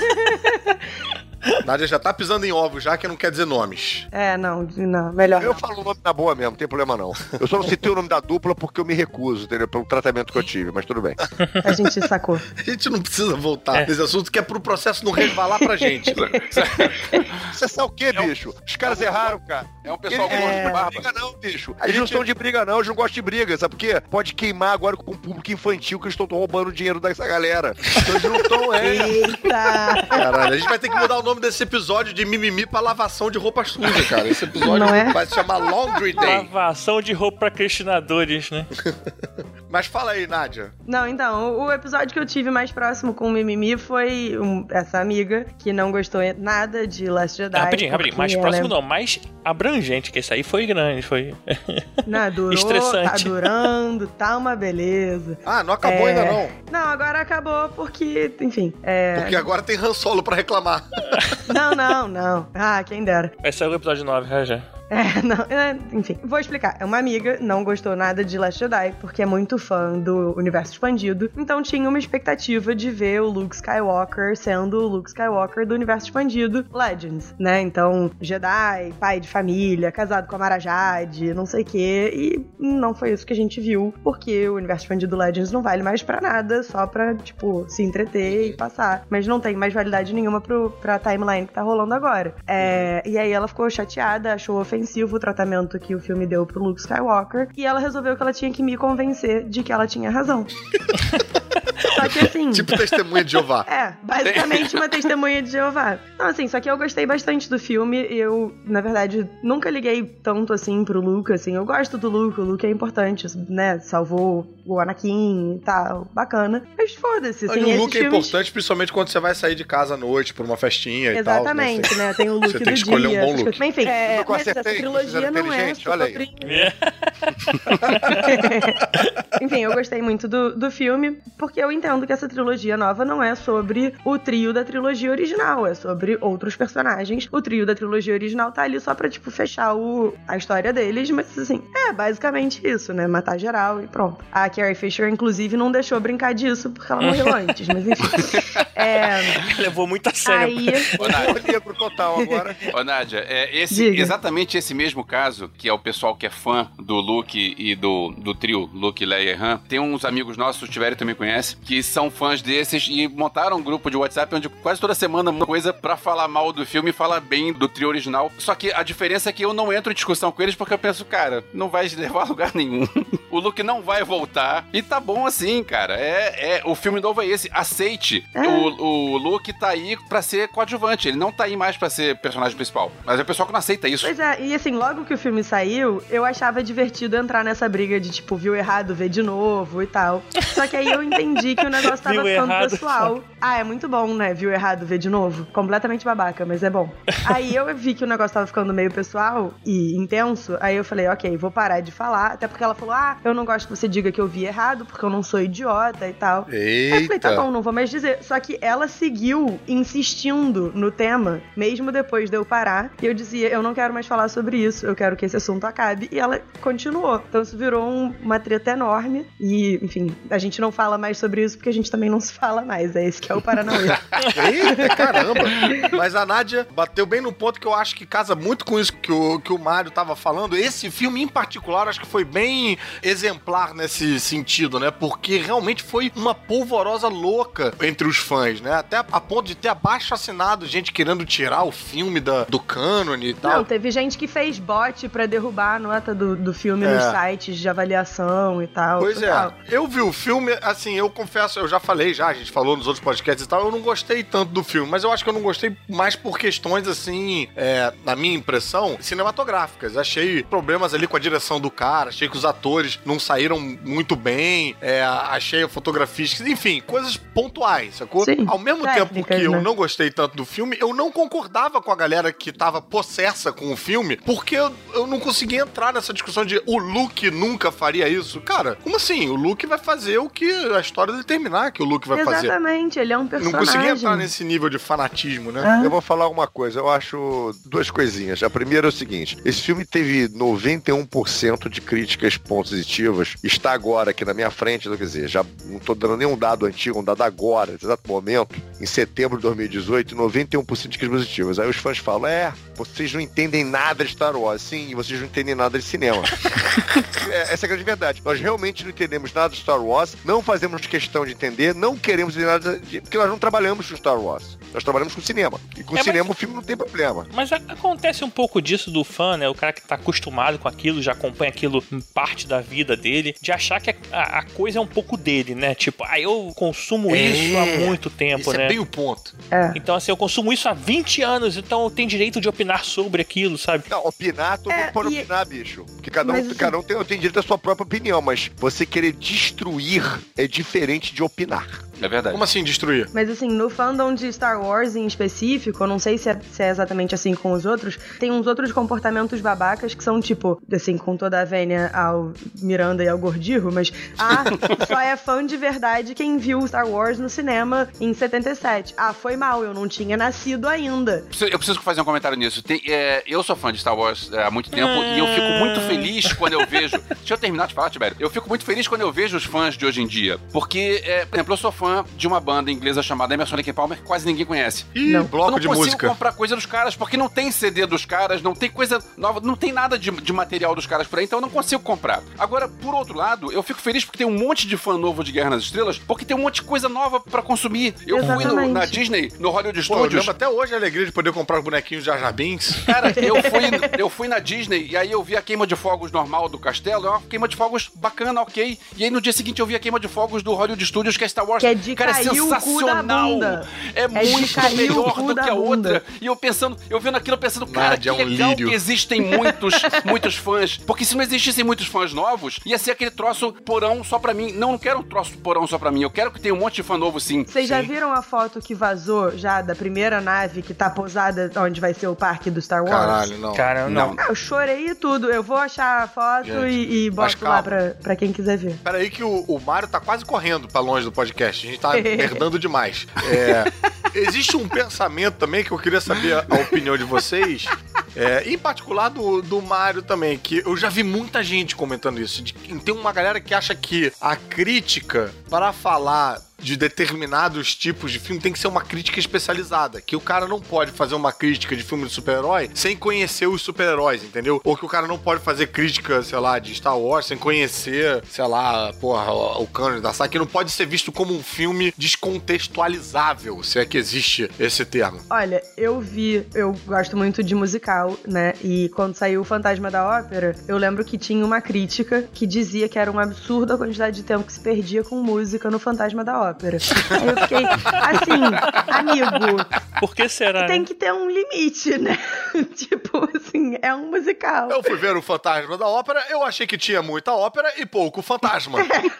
Nádia já tá pisando em ovos, já que não quer dizer nomes. É, não, não, melhor Eu não. falo o nome na boa mesmo, não tem problema não. Eu só não citei o nome da dupla porque eu me recuso, entendeu? Pelo tratamento que eu tive, mas tudo bem. A gente sacou. A gente não precisa voltar é. nesse assunto, que é pro processo não resvalar pra gente. Você sabe o quê, bicho? É um... Os caras é um... erraram, cara. É um pessoal que gosta de briga não, bicho. Eles gente... não estão de briga não, eles não gostam de briga, sabe por quê? Pode queimar agora com o público infantil que eles estão roubando o dinheiro dessa galera. Então eles não estão, é. Eita! Caralho, a gente vai ter que mudar o nome desse episódio de mimimi pra lavação de roupa suja, cara. Esse episódio não é? vai se chamar Laundry Day. Lavação de roupa pra questionadores, né? Mas fala aí, Nádia. Não, então, o episódio que eu tive mais próximo com o mimimi foi um, essa amiga que não gostou nada de Last Jedi. Rapidinho, rapidinho. Mais próximo não, mais abrangente, que esse aí foi grande, foi... Não, durou, estressante. Tá durando, tá uma beleza. Ah, não acabou é... ainda não? Não, agora acabou porque, enfim... É... Porque agora tem Han Solo pra reclamar. Não, não, não. Ah, quem dera. Vai sair o episódio nove, já já. É, não, é, enfim, vou explicar. É uma amiga, não gostou nada de Last Jedi, porque é muito fã do universo expandido, então tinha uma expectativa de ver o Luke Skywalker sendo o Luke Skywalker do universo expandido Legends, né? Então, Jedi, pai de família, casado com a Mara Jade, não sei o quê, e não foi isso que a gente viu, porque o universo expandido Legends não vale mais pra nada, só pra, tipo, se entreter e passar, mas não tem mais validade nenhuma pro, pra timeline que tá rolando agora. É, e aí ela ficou chateada, achou ofensivo o tratamento que o filme deu pro Luke Skywalker, e ela resolveu que ela tinha que me convencer de que ela tinha razão. Só que assim... Tipo testemunha de Jeová. É, basicamente uma testemunha de Jeová. Não, assim, só que eu gostei bastante do filme. Eu, na verdade, nunca liguei tanto, assim, pro Luke, assim. Eu gosto do Luke, o Luke é importante, né? Salvou o Anakin e tal, bacana. Mas foda-se, assim, E o esses look é filmes... importante, principalmente quando você vai sair de casa à noite pra uma festinha e tal. Exatamente, né? Tem o look Você do tem que escolher dia. um bom essas look. coisas. Mas, enfim, é, Eu mas essa acertei, trilogia vocês eram não é inteligentes, olha aí. sobre... Enfim, eu gostei muito do, do filme, porque eu entendo que essa trilogia nova não é sobre o trio da trilogia original, é sobre outros personagens. O trio da trilogia original tá ali só pra, tipo, fechar o, a história deles, mas, assim, é basicamente isso, né? Matar geral e pronto. A Carrie Fisher, inclusive, não deixou brincar disso, porque ela morreu antes, mas enfim. É... Levou muito a sério. Aí... Ô, Nádia, Negro total agora. Ô, Nádia, é esse, Diga. exatamente esse mesmo caso, que é o pessoal que é fã do Luke e do, do trio Luke, Leia e Han, tem uns amigos nossos, o Tibério também conhece, que são fãs desses e montaram um grupo de WhatsApp onde quase toda semana uma coisa pra falar mal do filme e falar bem do trio original. Só que a diferença é que eu não entro em discussão com eles porque eu penso, cara, não vai levar a lugar nenhum. O Luke não vai voltar e tá bom assim, cara. É, é, o filme novo é esse. Aceite. É. O, o Luke tá aí pra ser coadjuvante. Ele não tá aí mais pra ser personagem principal. Mas é o pessoal que não aceita isso. Pois é, e assim, logo que o filme saiu, eu achava divertido entrar nessa briga de, tipo, viu errado, vê de novo e tal. Só que aí eu entendi que o negócio tava Viu ficando errado, pessoal. Ah, é muito bom, né? Viu errado, vê de novo. Completamente babaca, mas é bom. Aí eu vi que o negócio tava ficando meio pessoal e intenso, aí eu falei, ok, vou parar de falar. Até porque ela falou, ah, eu não gosto que você diga que eu vi errado, porque eu não sou idiota e tal. Eita. Aí eu falei, tá bom, não vou mais dizer. Só que ela seguiu insistindo no tema, mesmo depois de eu parar. E eu dizia, eu não quero mais falar sobre isso, eu quero que esse assunto acabe. E ela continuou. Então isso virou um, uma treta enorme. E, enfim, a gente não fala mais sobre isso porque a gente também não se fala mais. É esse que é o Paranauê. Eita, caramba. Mas a Nádia bateu bem no ponto que eu acho que casa muito com isso que o, que o Mário tava falando. Esse filme, em particular, acho que foi bem exemplar nesse sentido, né? Porque realmente foi uma polvorosa louca entre os fãs, né? Até a ponto de ter abaixo-assinado gente querendo tirar o filme da, do cânone e tal. Não, teve gente que fez bot pra derrubar a nota do, do filme É. nos sites de avaliação e tal. Pois é, Total. eu vi o filme, assim, eu confesso, eu já falei já, a gente falou nos outros podcasts e tal, eu não gostei tanto do filme, mas eu acho que eu não gostei mais por questões, assim, é, na minha impressão, cinematográficas. Achei problemas ali com a direção do cara, achei que os atores não saíram muito bem, é, achei a fotografia, enfim, coisas pontuais, sacou? Sim, Ao mesmo técnicas, tempo que eu né? não gostei tanto do filme, eu não concordava com a galera que tava possessa com o filme, porque eu, eu não conseguia entrar nessa discussão de o Luke nunca faria isso. Cara, como assim? O Luke vai fazer o que a história determinar que o Luke vai fazer. Exatamente, ele é um Não personagem. consegui entrar nesse nível de fanatismo, né? Eu vou falar uma coisa, eu acho duas coisinhas. A primeira é o seguinte, esse filme teve noventa e um por cento de críticas positivas, está agora aqui na minha frente, quer dizer, já não tô dando nenhum dado antigo, um dado agora, nesse exato momento, em setembro de dois mil e dezoito, noventa e um por cento de críticas positivas. Aí os fãs falam, é, vocês não entendem nada de Star Wars. Sim, vocês não entendem nada de cinema. É, essa é a grande verdade. Nós realmente não entendemos nada de Star Wars, não fazemos questão de entender, não queremos entender nada de... porque nós não trabalhamos com Star Wars. Nós trabalhamos com cinema. E com É, cinema mas- o filme não tem problema. Mas a- acontece um pouco disso do fã, né? O cara que tá acostumado com aquilo, já acompanha aquilo em parte da vida dele, de achar que a, a- a coisa é um pouco dele, né? Tipo, ah, eu consumo É, isso há muito tempo, Esse né? é bem o ponto. É. Então, assim, eu consumo isso há vinte anos, então eu tenho direito de opinar sobre aquilo, sabe? Não, opinar, todo É, mundo pode e- opinar, bicho. Porque cada um, Mas, assim- cada um tem, tem direito à sua própria opinião, mas você querer destruir é diferente de opinar. É verdade. Como assim destruir? Mas assim, no fandom de Star Wars em específico, eu não sei se é, se é exatamente assim com os outros, tem uns outros comportamentos babacas que são tipo, assim, com toda a vênia ao Miranda e ao Gordirro, mas ah, só é fã de verdade quem viu Star Wars no cinema em setenta e sete. Ah, foi mal, eu não tinha nascido ainda. Preciso- Eu preciso fazer um comentário nisso. Tem- é, eu sou fã de Star Wars é, há muito tempo e eu fico muito feliz quando eu vejo. Deixa eu terminar de falar, Tibério. Eu fico muito feliz quando eu vejo os fãs de hoje em dia. Porque, é, por exemplo, eu sou fã de uma banda inglesa chamada Emerson Lake and Palmer que quase ninguém conhece. Ih, Não. Eu bloco não de consigo música. comprar coisa dos caras porque não tem C D dos caras, não tem coisa nova, não tem nada de, de material dos caras por aí, então eu não consigo comprar. Agora, por outro lado, eu fico feliz porque tem um monte de fã novo de Guerra nas Estrelas, porque tem um monte de coisa nova pra consumir. Eu fui no- Exatamente. na Disney, no Hollywood Pô, eu Studios. lembro até hoje a alegria de poder comprar os bonequinhos de Jar Jar Binks. Cara, eu fui, eu fui na Disney e aí eu vi a queima de fogos normal do castelo, é uma queima de fogos bacana, ok. E aí no dia seguinte eu vi a queima de fogos do Hollywood Studios, que é Star Wars Que é É de Cara, cair é o cu da sensacional. bunda. É, É de muito cair o melhor cu do da que a bunda. outra. E eu pensando, eu vendo aquilo, pensando, cara, Nádia, que é um legal lírio. que existem muitos, muitos fãs. Porque se não existissem muitos fãs novos, ia ser aquele troço porão só pra mim. Não, não quero um troço porão só pra mim. Eu quero que tenha um monte de fã novo, sim. Vocês já viram a foto que vazou já da primeira nave que tá pousada onde vai ser o parque do Star Wars? Caralho, não. Cara, não. Ah, eu chorei e tudo. Eu vou achar a foto Gente, e, e mas boto lá calma. pra, pra quem quiser ver. Peraí que o, o Mário tá quase correndo pra longe do podcast. A gente tá merdando demais. É, existe um pensamento também que eu queria saber a, a opinião de vocês. É, em particular do, do Mário também, que eu já vi muita gente comentando isso. De, tem uma galera que acha que a crítica para falar de determinados tipos de filme tem que ser uma crítica especializada, que o cara não pode fazer uma crítica de filme de super-herói sem conhecer os super-heróis, entendeu? Ou que o cara não pode fazer crítica, sei lá, de Star Wars sem conhecer, sei lá, porra, o cânone da saga, que não pode ser visto como um filme descontextualizável, se é que existe esse termo. Olha, eu vi, eu gosto muito de musical, né? E quando saiu o Fantasma da Ópera, eu lembro que tinha uma crítica que dizia que era um absurdo a quantidade de tempo que se perdia com música no Fantasma da Ópera. Aí eu fiquei assim, amigo. Por que será? Tem que ter um limite, né? Tipo assim, é um musical. Eu fui ver o Fantasma da Ópera, eu achei que tinha muita ópera e pouco fantasma.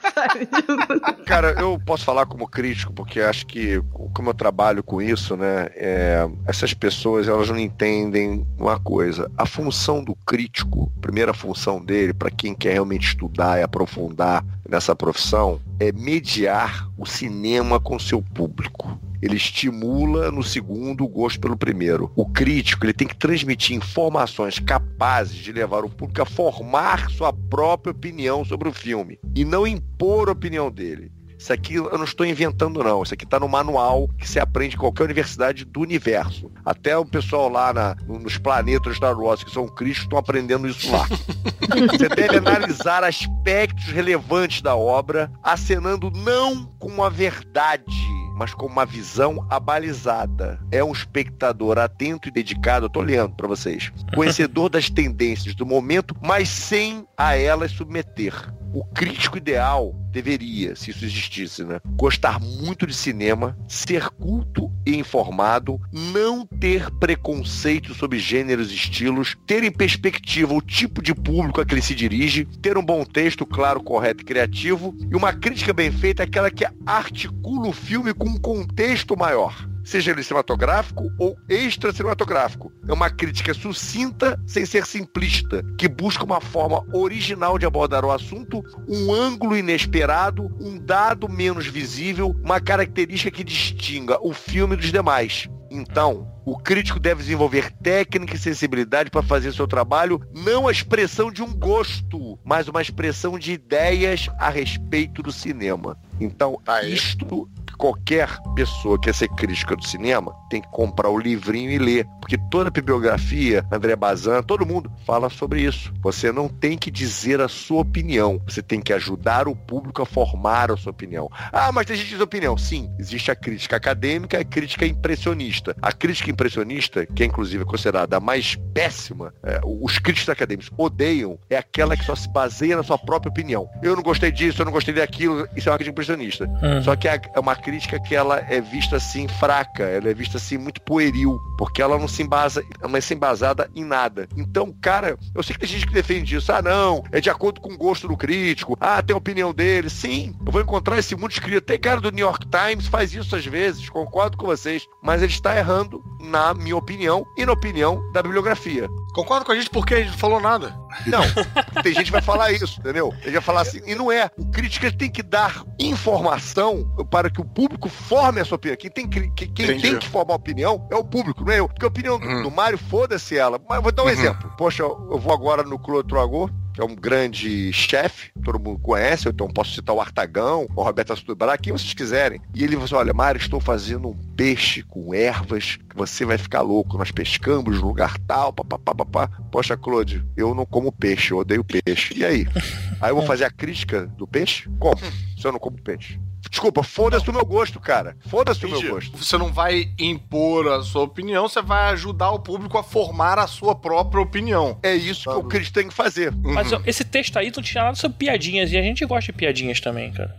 Cara, eu posso falar como crítico, porque acho que, como eu trabalho com isso, né, é, essas pessoas, elas não entendem uma coisa. A função do crítico, a primeira função dele, para quem quer realmente estudar e aprofundar nessa profissão, é mediar o cinema com seu público. Ele estimula, no segundo, o gosto pelo primeiro. O crítico, ele tem que transmitir informações capazes de levar o público a formar sua própria opinião sobre o filme e não impor a opinião dele. Isso aqui eu não estou inventando, não. Isso aqui está no manual que se aprende em qualquer universidade do universo. Até o pessoal lá na, nos planetas do Star Wars, que são críticos, estão aprendendo isso lá. Você deve analisar aspectos relevantes da obra, acenando não com uma verdade, mas com uma visão abalizada. É um espectador atento e dedicado, eu tô lendo para vocês, conhecedor das tendências do momento, mas sem a elas submeter. O crítico ideal deveria, se isso existisse, né, gostar muito de cinema, ser culto e informado, não ter preconceito sobre gêneros e estilos, ter em perspectiva o tipo de público a que ele se dirige, ter um bom texto claro, correto e criativo, e uma crítica bem feita é aquela que articula o filme com um contexto maior, seja ele cinematográfico ou extra-cinematográfico. É uma crítica sucinta, sem ser simplista, que busca uma forma original de abordar o assunto, um ângulo inesperado, um dado menos visível, uma característica que distinga o filme dos demais. Então, o crítico deve desenvolver técnica e sensibilidade para fazer seu trabalho, não a expressão de um gosto, mas uma expressão de ideias a respeito do cinema. Então, isto, qualquer pessoa que quer ser crítica do cinema tem que comprar o livrinho e ler, porque toda a bibliografia, André Bazin, todo mundo fala sobre isso. Você não tem que dizer a sua opinião, você tem que ajudar o público a formar a sua opinião. Ah, mas tem gente que diz opinião. Sim, existe a crítica acadêmica e a crítica impressionista. A crítica impressionista, que é inclusive considerada a mais péssima, é, os críticos acadêmicos odeiam, é aquela que só se baseia na sua própria opinião. Eu não gostei disso, eu não gostei daquilo, isso é uma crítica impressionista. Hum. Só que é uma crítica que ela é vista assim fraca, ela é vista assim muito pueril, porque ela não se embasa, ela é se embasada em nada. Então, cara, eu sei que tem gente que defende isso. Ah, não, é de acordo com o gosto do crítico. Ah, tem a opinião dele. Sim, eu vou encontrar esse mundo escrito. Até cara do New York Times faz isso às vezes, concordo com vocês, mas ele está errando na minha opinião e na opinião da bibliografia. Concorda com a gente porque a gente não falou nada. Não, tem gente que vai falar isso, entendeu? Ele vai falar assim, e não é. O crítico tem que dar informação para que o público forme a sua opinião. Quem tem que, quem tem que formar a opinião é o público, não é eu. Porque a opinião do, uhum. do Mário, foda-se ela. Mas eu vou dar um uhum. exemplo. Poxa, eu vou agora no Claude Troagô, que é um grande chefe, todo mundo conhece, então posso citar o Artagão, o Roberto Astudillah, quem vocês quiserem. E ele falou assim, olha, Mário, estou fazendo um peixe com ervas, que você vai ficar louco, nós pescamos no lugar tal, papapá, papá. Poxa, Claude, eu não como peixe, eu odeio peixe. E aí? Aí eu vou fazer a crítica do peixe? Como? Se eu não como peixe. desculpa, foda-se o meu gosto, cara. Foda-se o meu gosto. Você não vai impor a sua opinião, você vai ajudar o público a formar a sua própria opinião. É isso que o Cris tem que fazer. Mas ó, esse texto aí não tinha nada sobre piadinhas, e a gente gosta de piadinhas também, cara.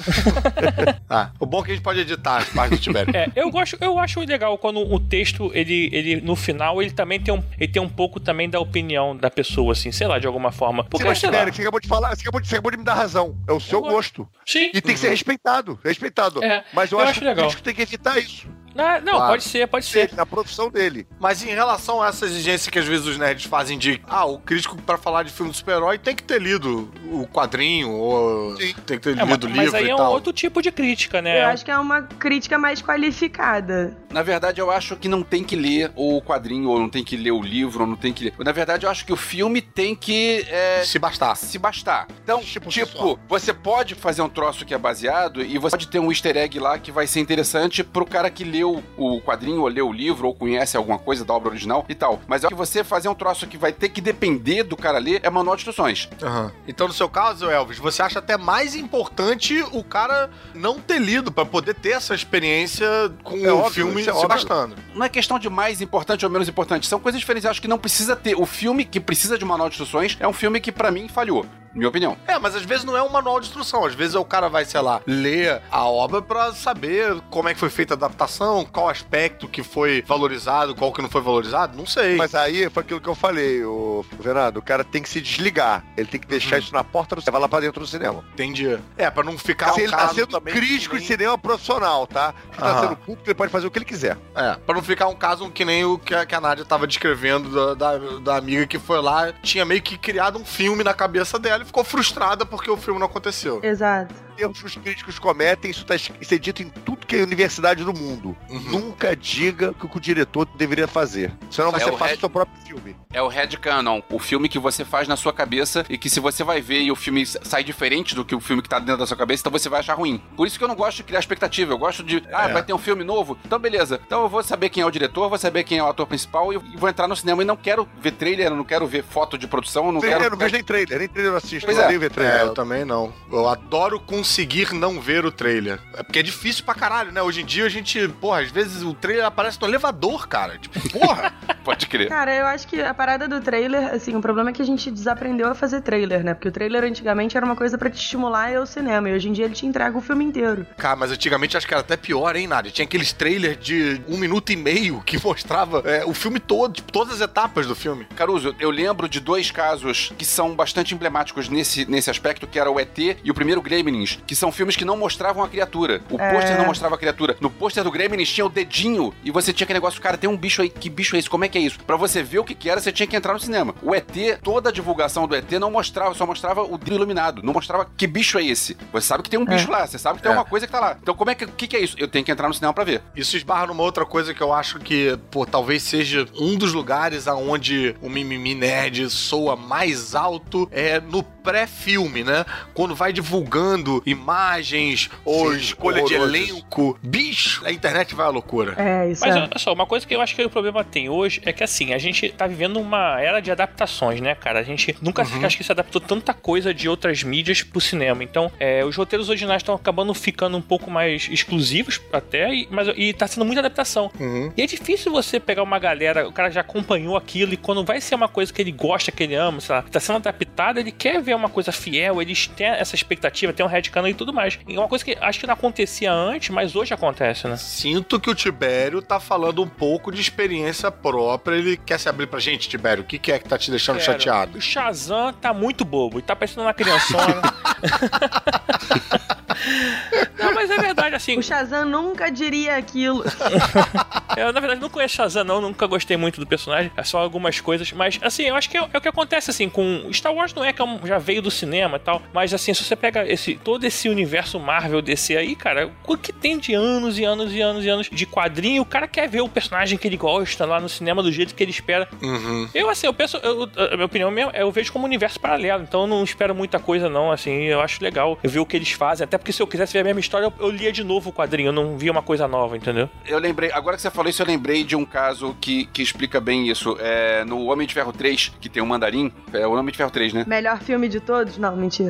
Ah, o bom é que a gente pode editar as partes do Tibério. É, eu gosto, eu acho legal quando o texto, ele, ele no final, ele também tem um, ele tem um pouco também da opinião da pessoa, assim, sei lá, de alguma forma. Porque, Sim, mas, sei lá, Tibério, você acabou de falar, você acabou de, você acabou de me dar razão. É o seu gosto. Sim. E tem que ser respeitado. Respeitado. É, mas eu, eu acho, acho que o legal. crítico tem que evitar isso. Ah, não, Claro. pode ser, pode ser. Na produção dele. Mas em relação a essa exigência que às vezes os nerds fazem de ah, o crítico pra falar de filme de super-herói tem que ter lido o quadrinho, ou Sim. tem que ter É, mas, lido o mas livro aí e é um tal. outro tipo de crítica, né? Eu acho que é uma crítica mais qualificada. Na verdade, eu acho que não tem que ler o quadrinho, ou não tem que ler o livro, ou não tem que ler. Na verdade, eu acho que o filme tem que é, Se bastar. se bastar. Então, Tipo, tipo, pessoal. você pode fazer um troço que é baseado e você pode ter um easter egg lá que vai ser interessante pro cara que leu o quadrinho, ou leu o livro, ou conhece alguma coisa da obra original e tal. Mas eu acho que você fazer um troço que vai ter que depender do cara ler é manual de instruções. Aham. Então, no seu caso, Elvis, você acha até mais importante o cara não ter lido pra poder ter essa experiência com É o óbvio, filme isso é se óbvio. bastando. Não é questão de mais importante ou menos importante, são coisas diferentes. Eu acho que não precisa ter. O filme que precisa de um manual de instruções é um filme que, pra mim, falhou. Minha opinião. É, mas às vezes não é um manual de instrução. Às vezes o cara vai, sei lá, ler a obra pra saber como é que foi feita a adaptação, qual aspecto que foi valorizado, qual que não foi valorizado, não sei. Mas aí foi aquilo que eu falei, o Fernando. O cara tem que se desligar. Ele tem que deixar isso na porta do cinema, levar lá pra dentro do cinema. Entendi. É, pra não ficar Se um ele tá caso sendo também crítico que de nem- cinema profissional, tá? Se tá Aham. sendo público, ele pode fazer o que ele quiser. É, pra não ficar um caso que nem o que a, que a Nádia tava descrevendo da, da, da amiga que foi lá, tinha meio que criado um filme na cabeça dela e ficou frustrada porque o filme não aconteceu. Exato. Erros que os críticos cometem, isso, tá, isso é dito em tudo que é universidade do mundo. Uhum. Nunca diga o que o diretor deveria fazer. Senão É você o faz Red- o seu próprio filme. É o headcanon, o filme que você faz na sua cabeça e que se você vai ver e o filme sai diferente do que o filme que tá dentro da sua cabeça, então você vai achar ruim. Por isso que eu não gosto de criar expectativa, eu gosto de, ah, É. vai ter um filme novo? Então beleza. Então eu vou saber quem é o diretor, vou saber quem é o ator principal e vou entrar no cinema e não quero ver trailer, eu não quero ver foto de produção, eu não Trailer, quero... eu não vejo nem trailer, nem trailer eu assisto. Pois eu é. odeio ver trailer. É, eu também não. Eu adoro conseguir não ver o trailer. É porque é difícil pra caralho, né? Hoje em dia a gente, porra, às vezes o trailer aparece no elevador, cara. Tipo, porra! Pode crer. Cara, eu acho que a parada do trailer, assim, o problema é que a gente desaprendeu a fazer trailer, né? Porque o trailer antigamente era uma coisa pra te estimular a ir ao cinema, e hoje em dia ele te entrega o filme inteiro. Cara, mas antigamente acho que era até pior, hein, Nádia? Tinha aqueles trailers de um minuto e meio que mostrava é, o filme todo, tipo, todas as etapas do filme. Caruso, eu lembro de dois casos que são bastante emblemáticos nesse, nesse aspecto, que era o E T e o primeiro Gremlins, que são filmes que não mostravam a criatura. O É. pôster não mostrava a criatura. No pôster do Gremlins tinha o dedinho e você tinha aquele negócio, cara, tem um bicho aí, que bicho é esse? Como é que é isso? Pra você ver o que que era, você tinha que entrar no cinema. O E T, toda a divulgação do E T não mostrava, só mostrava o dedo iluminado, não mostrava que bicho é esse. Você sabe que tem um bicho lá, você sabe que tem É. uma coisa que tá lá. Então como é que, o que que é isso? Eu tenho que entrar no cinema pra ver. Isso esbarra numa outra coisa que eu acho que, pô, talvez seja um dos lugares aonde o mimimi nerd soa mais alto é no pré-filme, né? Quando vai divulgando imagens ou Sim, escolha de horroroso. elenco. Bicho, a internet vai à loucura. É, isso Mas é. olha só, uma coisa que eu acho que o problema tem hoje é que assim, a gente tá vivendo uma era de adaptações, né, cara? A gente nunca Uhum. acho que se adaptou tanta coisa de outras mídias pro cinema. Então, é, os roteiros originais estão acabando ficando um pouco mais exclusivos até, e, mas, e tá sendo muita adaptação. Uhum. E é difícil você pegar uma galera, o cara já acompanhou aquilo e quando vai ser uma coisa que ele gosta, que ele ama, sei lá, tá sendo adaptada, ele quer ver uma coisa fiel, eles têm essa expectativa, tem um headcanon e tudo mais. E é uma coisa que acho que não acontecia antes, mas hoje acontece, né? Sinto que o Tibério tá falando um pouco de experiência própria. Ele quer se abrir pra gente, Tibério? O que, que é que tá te deixando Quero. chateado? O Shazam tá muito bobo e tá parecendo uma criançona. Não, mas é verdade, assim. O Shazam nunca diria aquilo. Eu, na verdade, não conheço Shazam, não. Nunca gostei muito do personagem. É só algumas coisas. Mas, assim, eu acho que é, é o que acontece, assim, com... Star Wars não é que é um- já veio do cinema e tal. Mas, assim, se você pega esse, todo esse universo Marvel D C aí, cara, o que tem de anos e anos e anos e anos de quadrinho, o cara quer ver o personagem que ele gosta lá no cinema do jeito que ele espera. Uhum. Eu, assim, eu penso... eu- a minha opinião mesmo, eu vejo como um universo paralelo. Então, eu não espero muita coisa, não. Assim, eu acho legal ver o que eles fazem. Até porque se eu quisesse ver a mesma história, eu, eu lia de novo o quadrinho, eu não via uma coisa nova, entendeu? Eu lembrei, agora que você falou isso, eu lembrei de um caso que, que explica bem isso. É, no Homem de Ferro três, que tem o Mandarim, é o Homem de Ferro três, né? Melhor filme de todos? Não, mentira.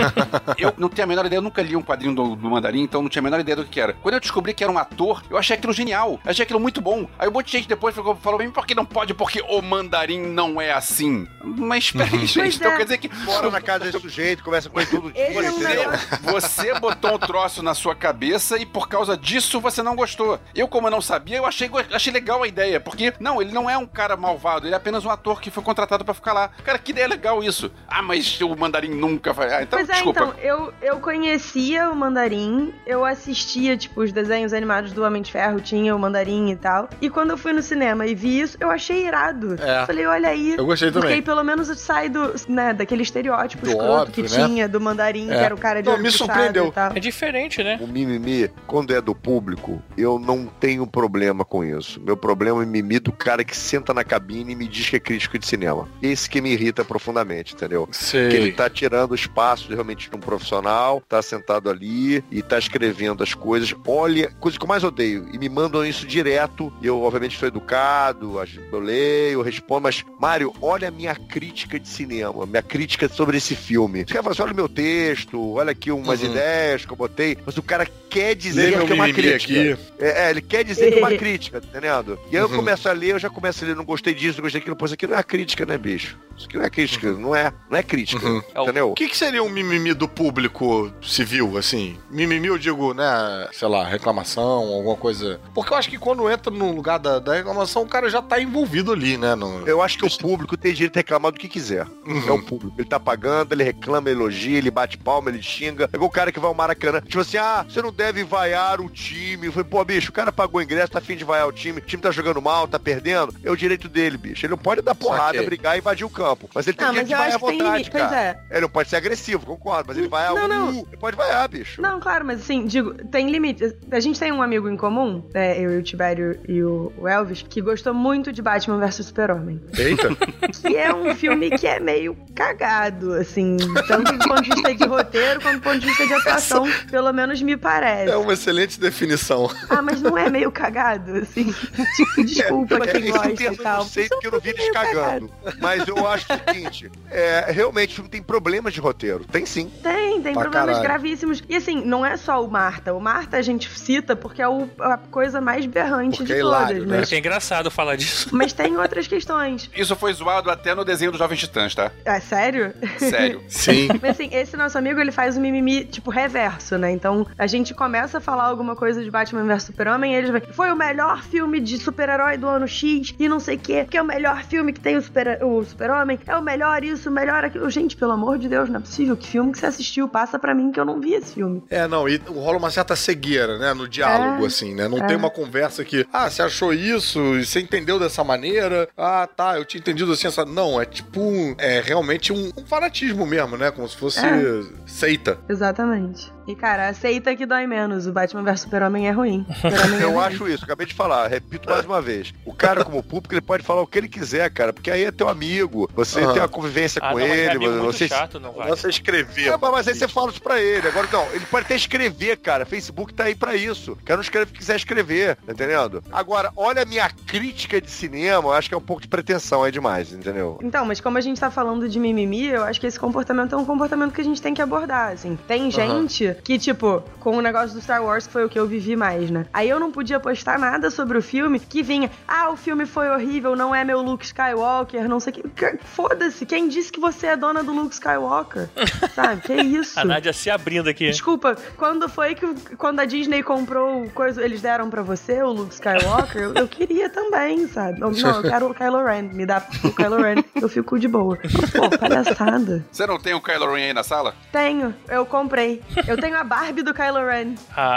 Eu não tenho a menor ideia, eu nunca li um quadrinho do, do Mandarim, então não tinha a menor ideia do que era. Quando eu descobri que era um ator, eu achei aquilo genial, achei aquilo muito bom. Aí um monte de gente depois falou, falou bem, por que não pode? Porque o Mandarim não é assim. Mas peraí, gente, Pois então é. quer dizer que... Bora na casa desse sujeito, conversa com ele todo dia, Ele é um entendeu? negócio- Você botou um troço na sua cabeça e por causa disso você não gostou. Eu, como eu não sabia, eu achei, achei legal a ideia, porque, não, ele não é um cara malvado, ele é apenas um ator que foi contratado pra ficar lá. Cara, que ideia legal isso. Ah, mas o Mandarim nunca vai... Ah, então, Pois é, desculpa. então, eu, eu conhecia o Mandarim, eu assistia, tipo, os desenhos animados do Homem de Ferro, tinha o Mandarim e tal. E quando eu fui no cinema e vi isso, eu achei irado. É. Falei, olha aí. Eu gostei Porque também. aí pelo menos sai do, né, daquele estereótipo Do escroto óbvio, que né? tinha do Mandarim, É. que era o cara de Não, olho me puxado surpreendeu. e tal. É diferente, né? O mimimi, quando é do público, eu não tenho problema com isso. Meu problema é o mimimi do cara que senta na cabine e me diz que é crítico de cinema. Esse que me irrita profundamente, entendeu? Sei. Que ele tá tirando o espaço realmente de um profissional, tá sentado ali e tá escrevendo as coisas. Olha, coisa que eu mais odeio. E me mandam isso direto. E eu, obviamente, sou educado, eu leio, eu respondo, mas, Mário, olha a minha crítica de cinema, minha crítica sobre esse filme. Você quer falar assim, olha o meu texto, olha aqui umas Uhum. ideias que eu botei, mas o cara quer dizer Lê meu que é uma mimimi crítica. aqui. É, é, ele quer dizer que é uma crítica, tá entendendo? E aí eu Uhum. começo a ler, eu já começo a ler, não gostei disso, não gostei daquilo, pô, isso aqui não é crítica, né, bicho? Isso aqui não é crítica, não é, não é crítica, Uhum. entendeu? O que, que seria um mimimi do público civil, assim? Mimimi, eu digo, né, sei lá, reclamação, alguma coisa. Porque eu acho que quando entra no lugar da, da reclamação, o cara já tá envolvido ali, né? No... Eu acho que o público tem direito de reclamar do que quiser. Uhum. É o público. Ele tá pagando, ele reclama, ele elogia, ele bate palma, ele xinga. É igual o cara que vai ao Maracanã. Tipo assim, ah, você não deve vaiar o time. Eu falei, pô, bicho, o cara pagou o ingresso, tá afim de vaiar o time, o time tá jogando mal, tá perdendo. É o direito dele, bicho. Ele não pode dar porrada, Saquei. brigar e invadir o campo. Mas ele tem Não, direito mas de eu vaiar à acho que tem vontade, limite. Pois cara. é. Ele não pode ser agressivo, concordo, mas ele vai ao... Não, não. Ele pode vaiar, bicho. Não, claro, mas assim, digo, tem limite. A gente tem um amigo em comum, né, eu e o Tibério e o o Elvis, que gostou muito de Batman versus Super-Homem. Eita. Que é um filme que é meio cagado, assim, tanto do ponto de vista de roteiro quanto do ponto de vista de atuação, pelo menos me parece. É uma excelente definição. Ah, mas não é meio cagado, assim? Tipo, desculpa É, quem esse gosta termo e eu tal. não sei porque eu não vi eles meio cagando. Mas eu acho o seguinte, é, realmente o filme tem problemas de roteiro. Tem sim. Tem, tem Pra problemas caralho. gravíssimos. E assim, não é só o Marta. O Marta a gente cita porque é o- a coisa mais berrante Porque de é todas. hilário, né? Mas, É engraçado falar disso. mas tem outras questões. Isso foi zoado até no desenho dos Jovens Titãs, tá? É sério? Sério. Sim. Mas assim, esse nosso amigo, ele faz o mimimi, tipo, reverso, né? Então, a gente começa a falar alguma coisa de Batman versus Super-Homem e eles vai, foi o melhor filme de super-herói do ano X e não sei o quê, que é o melhor filme que tem o super- o Super-Homem, é o melhor isso, o melhor aquilo. Gente, pelo amor de Deus, não é possível. Que filme que você assistiu? Passa pra mim que eu não vi esse filme. É, não, e rola uma certa cegueira, né, no diálogo, É, assim, né? Não é. tem uma conversa que, ah, você achou isso, e você entendeu dessa maneira, ah, tá, eu tinha entendido assim, essa... Não, é tipo, um- é realmente um, um fanatismo mesmo, né? Como se fosse É. seita. Exatamente. E, cara, aceita que dói menos. O Batman versus Super-Homem é ruim. Super-Homem é Eu ruim. acho isso, acabei de falar, repito mais uma vez. O cara, como público, ele pode falar o que ele quiser, cara, porque aí é teu amigo, você Aham. tem uma convivência Ah, com não, mas é ele, amigo muito você. chato, não vai. Você escrever. É, mas aí você fala isso pra ele. Agora, não, ele pode até escrever, cara. Facebook tá aí pra isso. Quer não escreve o que quiser escrever, tá entendendo? Agora, olha a minha crítica de cinema, eu acho que é um pouco de pretensão, é demais, entendeu? Então, mas como a gente tá falando de mimimi, eu acho que esse comportamento é um comportamento que a gente tem que abordar, assim. Tem gente que, tipo, com o negócio do Star Wars, que foi o que eu vivi mais, né? Aí eu não podia postar nada sobre o filme que vinha, ah, o filme foi horrível, não é meu Luke Skywalker, não sei o que. Foda-se, quem disse que você é dona do Luke Skywalker? Sabe? Que isso? A Nádia se abrindo aqui. Desculpa, quando foi que quando a Disney comprou coisa, eles deram pra você o Luke Skywalker? Eu, eu queria também, sabe? Não, não, eu quero o Kylo Ren, me dá o Kylo Ren, eu fico de boa. Pô, palhaçada. Você não tem o Kylo Ren aí na sala? Tenho, eu comprei. Eu tenho a Barbie do Kylo Ren. Ah,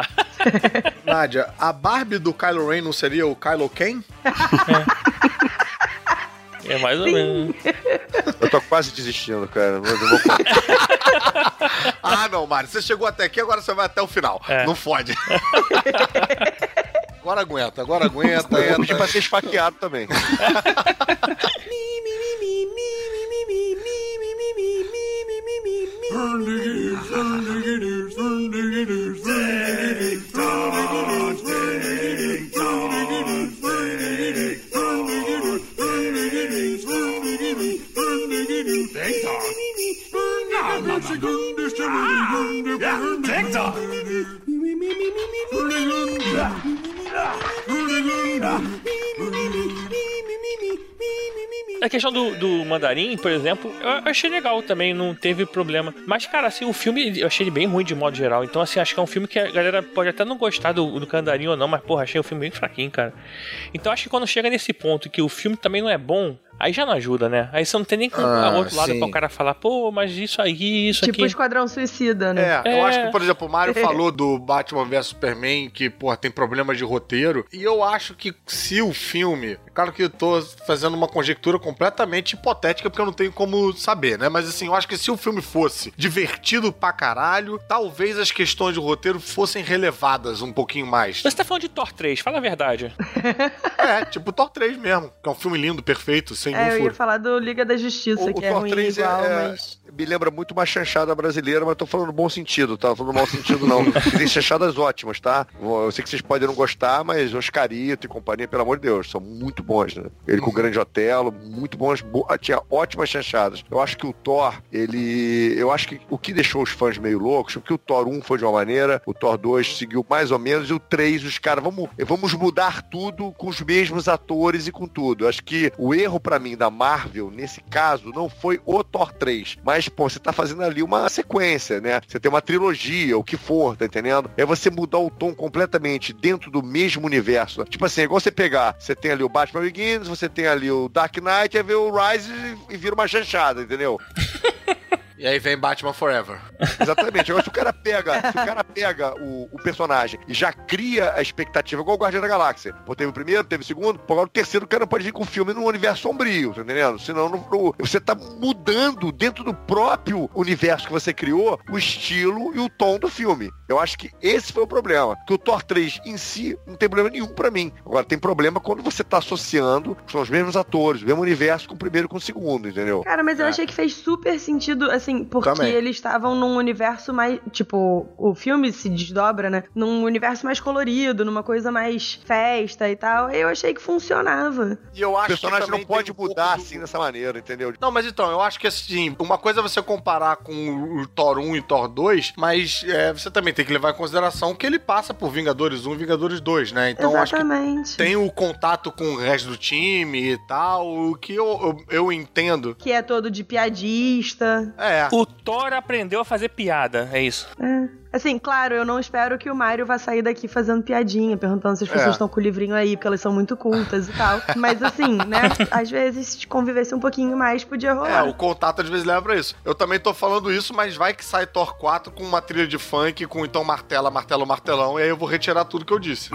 Nádia, a Barbie do Kylo Ren não seria o Kylo Ken? é mais ou menos. Eu tô quase desistindo, cara. Mas eu vou Ah, não, Mário, você chegou até aqui, agora você vai até o final. É. Não fode. Agora aguenta, agora aguenta, eu vou pedir entra. pra ser esfaqueado também. A questão do, do Mandarim, por exemplo, eu achei legal também, não teve problema. Mas, cara, assim, o filme, eu achei ele bem ruim de modo geral. Então, assim, acho que é um filme que a galera pode até não gostar do, do Mandarim ou não, mas, porra, achei o filme bem fraquinho, cara. Então, acho que quando chega nesse ponto que o filme também não é bom, aí já não ajuda, né? Aí você não tem nem ah, o outro lado sim. pra o cara falar, pô, mas isso aí, isso tipo aqui... Tipo Esquadrão Suicida, né? É, é, eu acho que, por exemplo, o Mário falou do Batman versus Superman, que, porra, tem problemas de roteiro, e eu acho que se o filme... Claro que eu tô fazendo uma conjectura completamente hipotética, porque eu não tenho como saber, né? Mas, assim, eu acho que se o filme fosse divertido pra caralho, talvez as questões de roteiro fossem relevadas um pouquinho mais. Você tá falando de Thor três, fala a verdade. É, tipo Thor três mesmo, que é um filme lindo, perfeito, sem É, eu ia falar do Liga da Justiça, o, que o é Thor ruim três igual, é, mas... me lembra muito uma chanchada brasileira, mas tô falando no bom sentido, tá? Tô falando no mau sentido, não. Tem chanchadas ótimas, tá? Eu sei que vocês podem não gostar, mas Oscarito e companhia, pelo amor de Deus, são muito bons, né? Ele com o Grande Otelo, muito bons, bo... tinha ótimas chanchadas. Eu acho que o Thor, ele... Eu acho que o que deixou os fãs meio loucos, porque o Thor um foi de uma maneira, o Thor dois seguiu mais ou menos, e o três, os caras, vamos, vamos mudar tudo com os mesmos atores e com tudo. Eu acho que o erro pra mim da Marvel, nesse caso, não foi o Thor três, mas, pô, você tá fazendo ali uma sequência, né? Você tem uma trilogia, o que for, tá entendendo? É você mudar o tom completamente dentro do mesmo universo. Tipo assim, é igual você pegar, você tem ali o Batman Begins, você tem ali o Dark Knight, aí vê o Rise e vira uma chanchada, entendeu? E aí vem Batman Forever. Exatamente. Agora, se o cara pega, se o cara pega o, o personagem e já cria a expectativa, igual o Guardião da Galáxia. Pô, teve o primeiro, teve o segundo, pô, agora o terceiro, o cara não pode vir com o filme num universo sombrio, tá entendendo? Senão no, no, você tá mudando dentro do próprio universo que você criou o estilo e o tom do filme. Eu acho que esse foi o problema. Que o Thor três em si não tem problema nenhum pra mim. Agora, tem problema quando você tá associando, são os mesmos atores, o mesmo universo com o primeiro e com o segundo, entendeu? Cara, mas eu é. achei que fez super sentido, assim, porque Também. eles estavam num universo mais, tipo, o filme se desdobra, né? Num universo mais colorido, numa coisa mais festa e tal. E eu achei que funcionava. E eu acho o personagem que não pode um mudar do... assim dessa maneira, entendeu? Não, mas então, eu acho que assim, uma coisa é você comparar com o Thor um e Thor dois, mas é, você também tem que levar em consideração que ele passa por Vingadores um e Vingadores dois, né? Então Exatamente. acho que tem o contato com o resto do time e tal, o que eu, eu, eu entendo. Que é todo de piadista. É. O Thor aprendeu a fazer piada, é isso. É. Assim, claro, eu não espero que o Mário vá sair daqui fazendo piadinha, perguntando se as pessoas É. estão com o livrinho aí, porque elas são muito cultas e tal. Mas assim, né, às vezes, se convivesse um pouquinho mais, podia rolar. É, o contato às vezes leva pra isso. Eu também tô falando isso, mas vai que sai Thor quatro com uma trilha de funk, com então martela, martelo, martelão, e aí eu vou retirar tudo que eu disse.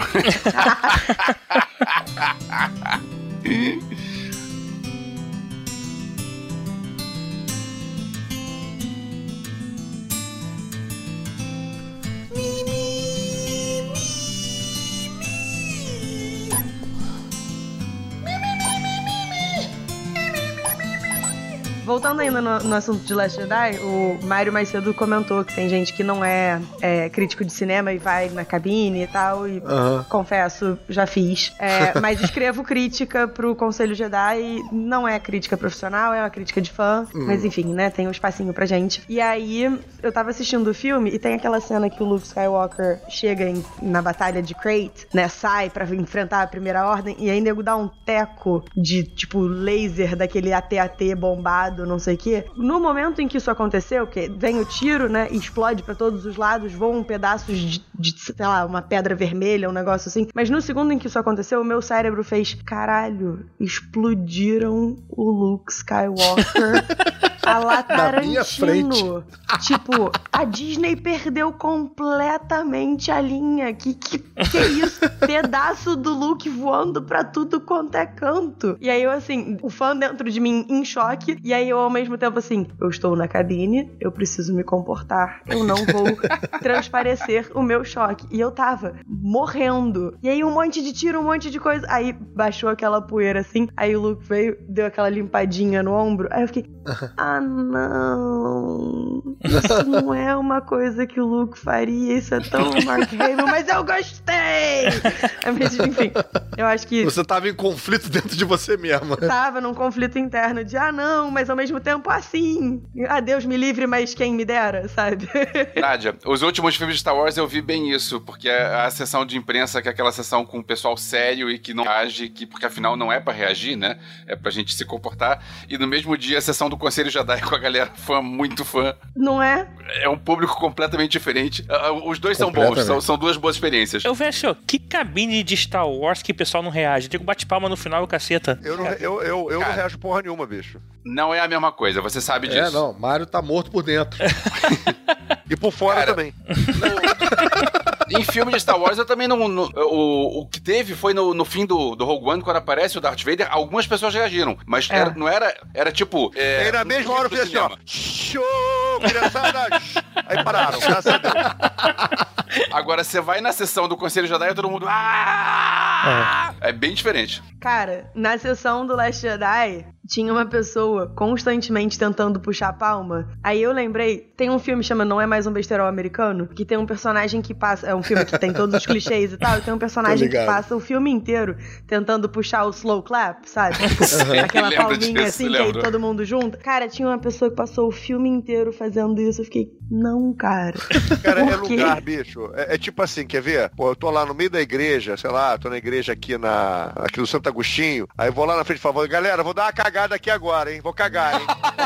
Voltando ainda no, no assunto de Last Jedi, o Mário mais cedo comentou que tem gente que não é, é crítico de cinema e vai na cabine e tal, e Uhum. confesso, já fiz. É, mas escrevo crítica pro Conselho Jedi e não é crítica profissional, é uma crítica de fã, Uhum. mas enfim, né, tem um espacinho pra gente. E aí, eu tava assistindo o filme e tem aquela cena que o Luke Skywalker chega em, na batalha de Krayt, né, sai pra enfrentar a Primeira Ordem, e aí nego dá um teco de, tipo, laser daquele A T A T bombado, não sei o quê. No momento em que isso aconteceu, que vem o tiro, né, e explode pra todos os lados, voam pedaços de, de, sei lá, uma pedra vermelha, um negócio assim. Mas no segundo em que isso aconteceu, o meu cérebro fez, caralho, explodiram o Luke Skywalker a lá Na minha Tarantino. Tipo, a Disney perdeu completamente a linha. Que que, que é isso? Pedaço do Luke voando pra tudo quanto é canto. E aí eu, assim, o fã dentro de mim em choque. E aí eu, ao mesmo tempo, assim, eu estou na cabine, eu preciso me comportar. Eu não vou transparecer o meu choque. E eu tava morrendo. E aí um monte de tiro, um monte de coisa. Aí baixou aquela poeira, assim. Aí o Luke veio, deu aquela limpadinha no ombro. Aí eu fiquei, ah, não. Isso não é uma coisa que o Luke faria. Isso é tão Mark Hamill, mas eu gostei! Mas, enfim, eu acho que Você tava em conflito dentro de você mesmo. tava num conflito interno de, ah, não, mas ao mesmo tempo assim. Ah, Deus me livre, mas quem me dera, sabe? Nádia, os últimos filmes de Star Wars eu vi bem tem isso, porque a, a sessão de imprensa, que é aquela sessão com o pessoal sério e que não reage, que, porque afinal não é pra reagir, né? É pra gente se comportar. E no mesmo dia, a sessão do Conselho Jedi com a galera fã, muito fã. Não é? É um público completamente diferente. Uh, os dois são bons, são, são duas boas experiências. Eu vejo assim, ó, que cabine de Star Wars que o pessoal não reage? Tem que bate palma no final e o caceta. Eu não, eu, eu, eu não reajo porra nenhuma, bicho. Não é a mesma coisa, você sabe disso. É, não, Mário tá morto por dentro. E por fora Cara, também. Em filme de Star Wars, eu também não... não o, o que teve foi no, no fim do, do Rogue One, quando aparece o Darth Vader, algumas pessoas reagiram. Mas É. era, não era... Era tipo... É, E aí na mesma hora eu fiz assim, ó. Show, criançada! Aí pararam, graças a Deus. Agora, você vai na sessão do Conselho Jedi e todo mundo... Ah! É. é bem diferente. Cara, na sessão do Last Jedi, tinha uma pessoa constantemente tentando puxar a palma. Aí eu lembrei, tem um filme chamado Não É Mais Um Besterol Americano, que tem um personagem que passa... É um filme que tem todos os clichês e tal, e tem um personagem que passa o filme inteiro tentando puxar o slow clap, sabe? Aquela Lembro palminha disso, assim, que aí lembro. todo mundo junto. Cara, tinha uma pessoa que passou o filme inteiro fazendo isso. Eu fiquei, não, cara. Cara, é Por quê? lugar, bicho. É, é tipo assim, quer ver? Pô, eu tô lá no meio da igreja, sei lá, tô na igreja aqui na aqui no Santo Agostinho, aí vou lá na frente e falo, galera, vou dar uma cagada aqui agora, hein? Vou cagar, hein?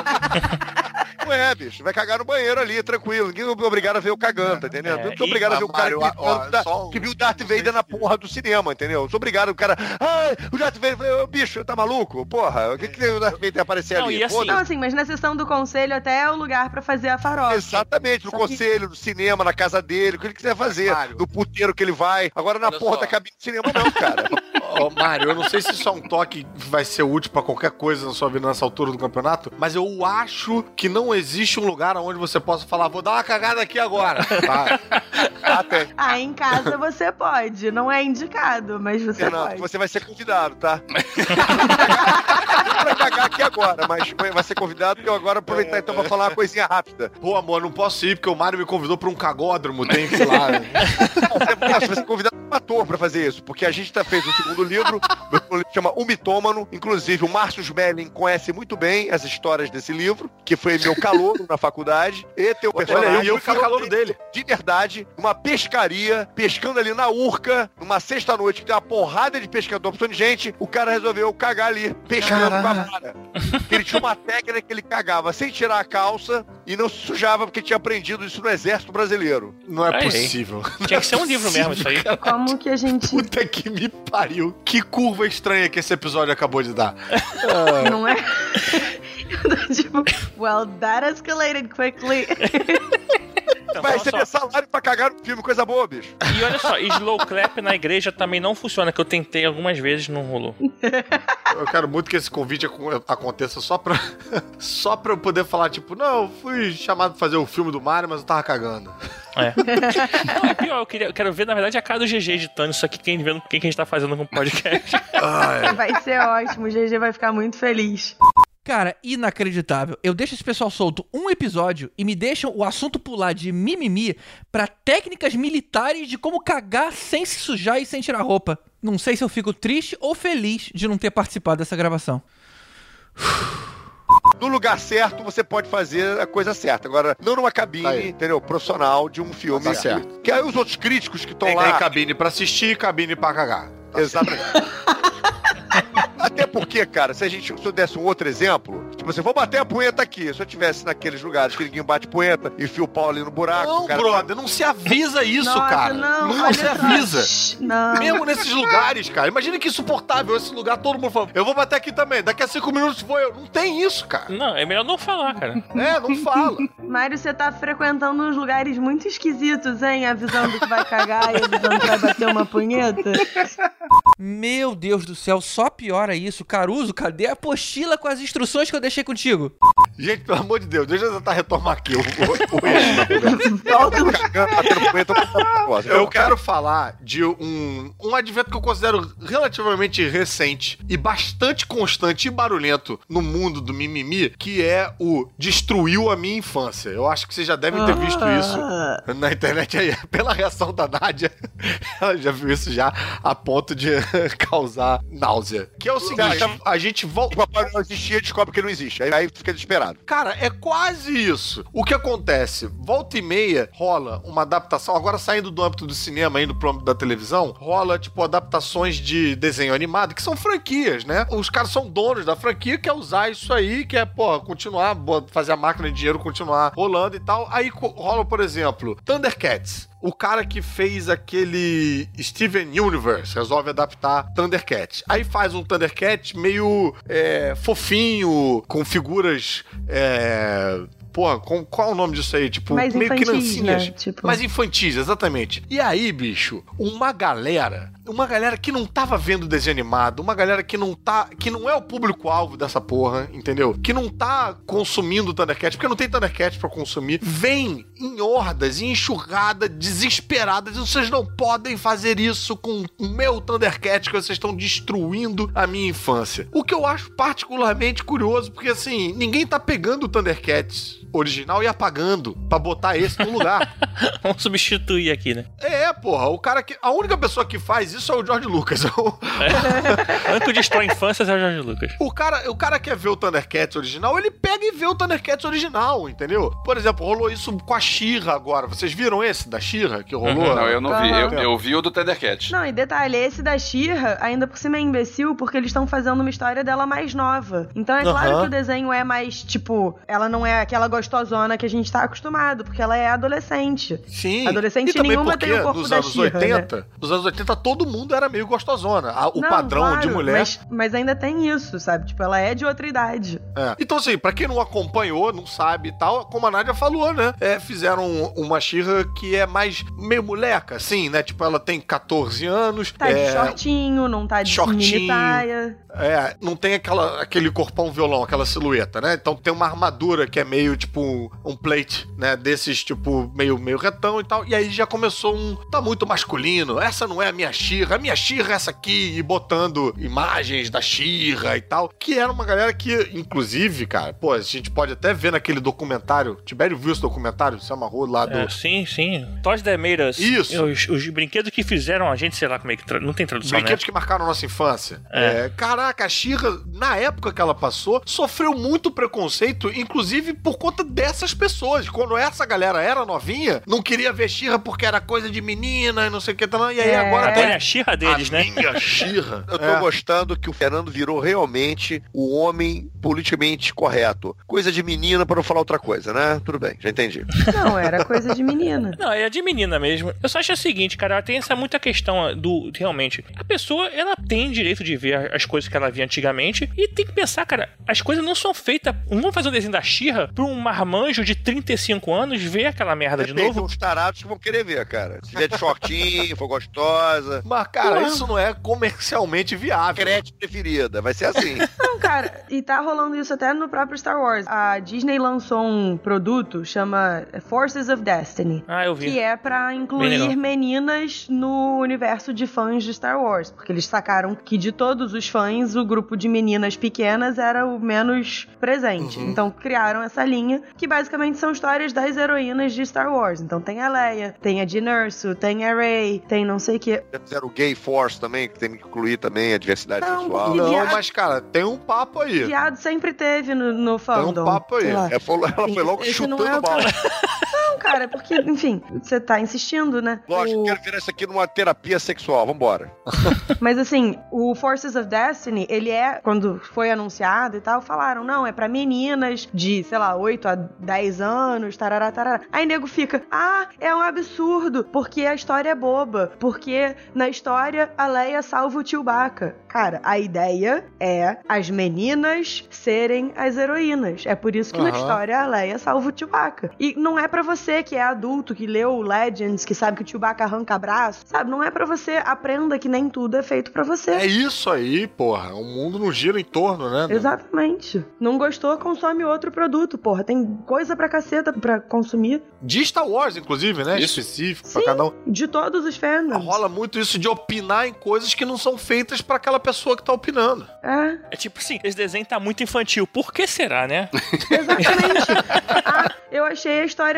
Não é, bicho. Vai cagar no banheiro ali, tranquilo. Ninguém é obrigado a ver eu cagando, tá entendendo? É, Não sou e- obrigado a ver o cara Mário, que, ó, da- só um- que viu o Darth Vader na porra do cinema, entendeu? Não sou obrigado, o cara... Ai, o Darth Vader... Eu falei, ô, bicho, tá maluco? Porra, o que que tem o Darth Vader aparecer Não, ali? e assim- Foda-se. Não, assim, mas na sessão do conselho até é o lugar pra fazer a farofa. Exatamente, no Só que- conselho, no cinema, na casa dele, o que ele quiser fazer, Mário. no puteiro que ele vai. Agora na Olha porra só. da cabine de cinema não, cara. Ô, Mário, eu não sei se isso é um toque que vai ser útil pra qualquer coisa na sua vida nessa altura do campeonato, mas eu acho que não existe um lugar onde você possa falar, vou dar uma cagada aqui agora. Tá? Ah, tem. Ah, em casa você pode. Não é indicado, mas você Fernando, pode. você vai ser convidado, tá? Não vai cagar aqui agora, mas vai ser convidado, porque eu agora aproveitar então pra falar uma coisinha rápida. Pô, amor, não posso ir porque o Mário me convidou pra um cagódromo, tem que ir lá. Você vai ser convidado como ator pra fazer isso, porque a gente tá fez um segundo livro, meu segundo livro chama O Mitômano, inclusive o Márcio Smelling conhece muito bem as histórias desse livro, que foi meu calouro na faculdade, e tem o Olha personagem... aí, eu fui calor dele. De verdade, numa pescaria, pescando ali na Urca, numa sexta-noite, que tem uma porrada de pescador, opção de gente, o cara resolveu cagar ali, pescando com a vara. Porque ele tinha uma técnica que ele cagava sem tirar a calça e não se sujava, porque tinha aprendido isso no exército brasileiro. Não é Aí. possível. Tinha que ser um livro mesmo isso aí. Como que a gente... Puta que me pariu. Que curva estranha que esse episódio acabou de dar. Não é? Eu tô tipo, well, that escalated quickly. Então, Vai olha só. receber salário pra cagar no filme, coisa boa, bicho. E olha só, slow clap na igreja também não funciona, que eu tentei algumas vezes e não rolou. Eu quero muito que esse convite ac- aconteça só pra, só pra eu poder falar, tipo, não, eu fui chamado pra fazer o filme do Mario, mas eu tava cagando. É. Não, é pior, eu, queria, eu quero ver, na verdade, a cara do G G editando isso aqui, quem vendo o que que a gente tá fazendo com o podcast. Vai ser ótimo, o G G vai ficar muito feliz. Cara, inacreditável. Eu deixo esse pessoal solto um episódio e me deixam o assunto pular de mimimi pra técnicas militares de como cagar sem se sujar e sem tirar roupa. Não sei se eu fico triste ou feliz de não ter participado dessa gravação. No lugar certo, você pode fazer a coisa certa. Agora, não numa cabine, Aí. entendeu? Profissional de um filme. Tá certo. Que aí os outros críticos que estão Tem, lá... tem cabine pra assistir e cabine pra cagar. Exatamente. Até porque, cara, se a gente se eu desse um outro exemplo, tipo assim, vou bater a punheta aqui. Se eu tivesse naqueles lugares que ninguém bate punheta, enfia o pau ali no buraco. Não, o cara... brother, não se avisa isso, Nossa, cara. não, não olha se só. avisa. Shh, Não. Mesmo nesses lugares, cara. Imagina que insuportável esse lugar, todo mundo falando, eu vou bater aqui também, daqui a cinco minutos vou eu. Não tem isso, cara. Não, é melhor não falar, cara. É, não fala. Mário, você tá frequentando uns lugares muito esquisitos, hein? Avisando que vai cagar e avisando que vai bater uma punheta. Meu Deus do céu, só piora isso. Caruso, cadê a apostila com as instruções que eu deixei contigo? Gente, pelo amor de Deus, deixa eu tentar retomar aqui o, o, o eixo da conversa. Volta. Batendo punheta, Eu quero falar de um, um advento que eu considero relativamente recente e bastante constante e barulhento no mundo do mimimi, que é o destruiu a minha infância. Eu acho que vocês já devem ter visto isso na internet aí. Pela reação da Nádia, ela já viu isso já a ponto de causar náusea. Que é o seguinte, a gente volta... O Papai Noel existia, descobre que não existe. existe. Aí, aí fica desesperado. Cara, é quase isso. O que acontece? Volta e meia rola uma adaptação, agora saindo do âmbito do cinema, indo pro âmbito da televisão, rola, tipo, adaptações de desenho animado, que são franquias, né? Os caras são donos da franquia, quer usar isso aí, quer, pô, continuar, fazer a máquina de dinheiro continuar rolando e tal. Aí rola, por exemplo, Thundercats. O cara que fez aquele Steven Universe resolve adaptar Thundercat. Aí faz um Thundercat meio é, fofinho, com figuras... É... Pô, com, qual é o nome disso aí? Tipo, mais meio infantis, criancinhas. né? Tipo... Mais infantis, exatamente. E aí, bicho, uma galera, uma galera que não tava vendo desenho animado, uma galera que não tá, que não é o público-alvo dessa porra, entendeu? Que não tá consumindo Thundercat, porque não tem Thundercat pra consumir, vem em hordas, em enxurrada, desesperadas, e vocês não podem fazer isso com o meu Thundercat, que vocês estão destruindo a minha infância. O que eu acho particularmente curioso, porque assim, ninguém tá pegando o Thundercat original e apagando pra botar esse no lugar. Vamos substituir aqui, né? É, porra, o cara que... A única pessoa que faz isso é o George Lucas. É. O único que destrói infâncias é o George Lucas. O cara, o cara quer ver o Thundercats original, ele pega e vê o Thundercats original, entendeu? Por exemplo, rolou isso com a She-Ra agora. Vocês viram esse da She-Ra que rolou? Uhum. Não, eu não uhum. vi. Eu, eu vi o do Thundercat. Não, e detalhe, esse da She-Ra, ainda por cima é imbecil, porque eles estão fazendo uma história dela mais nova. Então é claro Uhum. que o desenho é mais, tipo, ela não é aquela gostosona que a gente tá acostumado, porque ela é adolescente. Sim. Adolescente e também nenhuma porque tem o corpo nos da anos She-Ra, oitenta, né? nos anos oitenta todo mundo era meio gostosona. A- o Não, padrão claro, de mulher. Mas, mas ainda tem isso, sabe? Tipo, ela é de outra idade. É. Então, assim, pra quem não acompanhou, não sabe e tal, como a Nádia falou, né? É, fizeram uma She-Ra que é mais meio moleca, assim, né? Tipo, ela tem catorze anos. Tá é, de shortinho, não tá de shortinho. mini saia. É, não tem aquela, aquele corpão violão, aquela silhueta, né? Então tem uma armadura que é meio, tipo, um plate, né? Desses, tipo, meio, meio retão e tal. E aí já começou um... Tá muito masculino. Essa não é a minha She-Ra. A minha She-Ra é essa aqui. E botando imagens da She-Ra e tal. Que era uma galera que, inclusive, cara... Pô, a gente pode até ver naquele documentário. Tibério viu esse documentário? Se amarrou lá do... É, sim, sim. Toys the Made Us. Isso. Os, os brinquedos que fizeram a gente, sei lá como é que... Tra... Não tem tradução, Brinquedos né? que marcaram a nossa infância. É. É, caraca, a She-Ra, na época que ela passou, sofreu muito preconceito, inclusive por conta dessas pessoas. Quando essa galera era novinha, não queria ver She-Ra porque era coisa de menina e não sei o que. Tá, e aí É. agora Agora é tem a She-Ra deles, a né? minha She-Ra. Eu tô É. gostando que o Fernando virou realmente o homem politicamente correto. Coisa de menina pra não falar outra coisa, né? Tudo bem, já entendi. Não, era coisa de menina. Não, é de menina mesmo. Eu só acho o seguinte, cara, tem essa muita questão do, realmente, a pessoa, ela tem direito de ver as coisas que ela via antigamente e tem que pensar, cara, as coisas não são feitas, não vamos fazer um desenho da She-Ra pra um marmanjo de trinta e cinco anos ver aquela merda de Depende, novo. tem uns tarados que vão querer ver, cara. Se vier de shortinho, for gostosa. Mas, cara, Não. isso não é comercialmente viável. Crete preferida, vai ser assim. Não, cara, e tá rolando isso até no próprio Star Wars. A Disney lançou um produto, chama Forces of Destiny. Ah, eu vi. Que é pra Bem incluir legal. meninas no universo de fãs de Star Wars. Porque eles sacaram que de todos os fãs, o grupo de meninas pequenas era o menos presente. Uhum. Então criaram essa linha, que basicamente são histórias das heroínas de Star Wars. Então tem a Leia, tem a Jyn Erso, tem a Rey, tem não sei o que. Já fizeram o Gay Force também, que tem que incluir também a diversidade Não, sexual. e Não, viado- mas, cara, tem um papo aí. Viado sempre teve no, no Tem fandom. um papo aí. sei lá. É, falou- ela foi logo Esse não chutando é o mal. Não, cara, porque, enfim, você tá insistindo, né? Lógico, O- quero virar isso aqui numa terapia sexual, vambora. Mas assim, o Forces of Destiny, ele é, quando foi anunciado e tal, falaram, não, é pra meninas de, sei lá, oito a dez anos, tarará, tarará. Aí nego fica, ah, é um absurdo, porque a história é boba, porque na história a Leia salva o Chewbacca. Cara, a ideia é as meninas serem as heroínas. É por isso que na Aham. história a Leia salva o Chewbacca. E não é pra você que é adulto, que leu Legends, que sabe que o Chewbacca arranca braço, sabe? Não é pra você. Aprenda que nem tudo é feito pra você. É isso aí, porra. O mundo não gira em torno, né? Exatamente. Não gostou, consome outro produto, porra. Tem coisa pra caceta pra consumir. De Star Wars, inclusive, né? Isso. Específico Sim. pra cada um. De todos os fandoms. Rola muito isso de opinar em coisas que não são feitas pra aquela pessoa que tá opinando. É, É tipo assim, esse desenho tá muito infantil. Por que será, né? exatamente. Ah, eu achei a história muito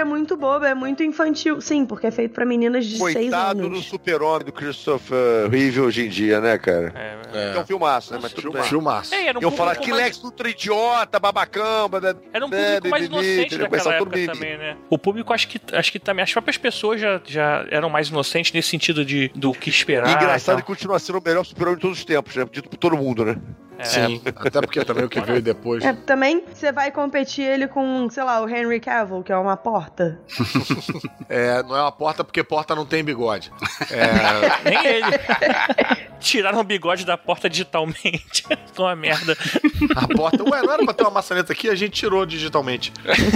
bobo, é muito infantil. Sim, porque é feito pra meninas de seis anos. Coitado do super-homem do Christopher Reeve hoje em dia, né, cara? É, é um filmaço, né? Mas tudo bem. Filmaço. É, era um Eu falar público que mais- Lex Luthor idiota, babacamba. né, Era um né, público mais mimimi, inocente entendeu? daquela Começar todo época mimimi. também, né? O público, acho que, acho que também, as próprias pessoas já, já eram mais inocentes nesse sentido de, do que esperar. E engraçado e que continua sendo o melhor super-homem de todos os tempos, né? Dito por todo mundo, né? tal. Sim, até porque também o que veio depois. É, também você vai competir ele com, sei lá, o Henry Cavill, que é uma porta. É, não é uma porta porque porta não tem bigode. É, Nem ele. Tiraram o bigode da porta digitalmente. Ficou uma merda. a porta. Ué, não era pra ter uma maçaneta aqui, a gente tirou digitalmente.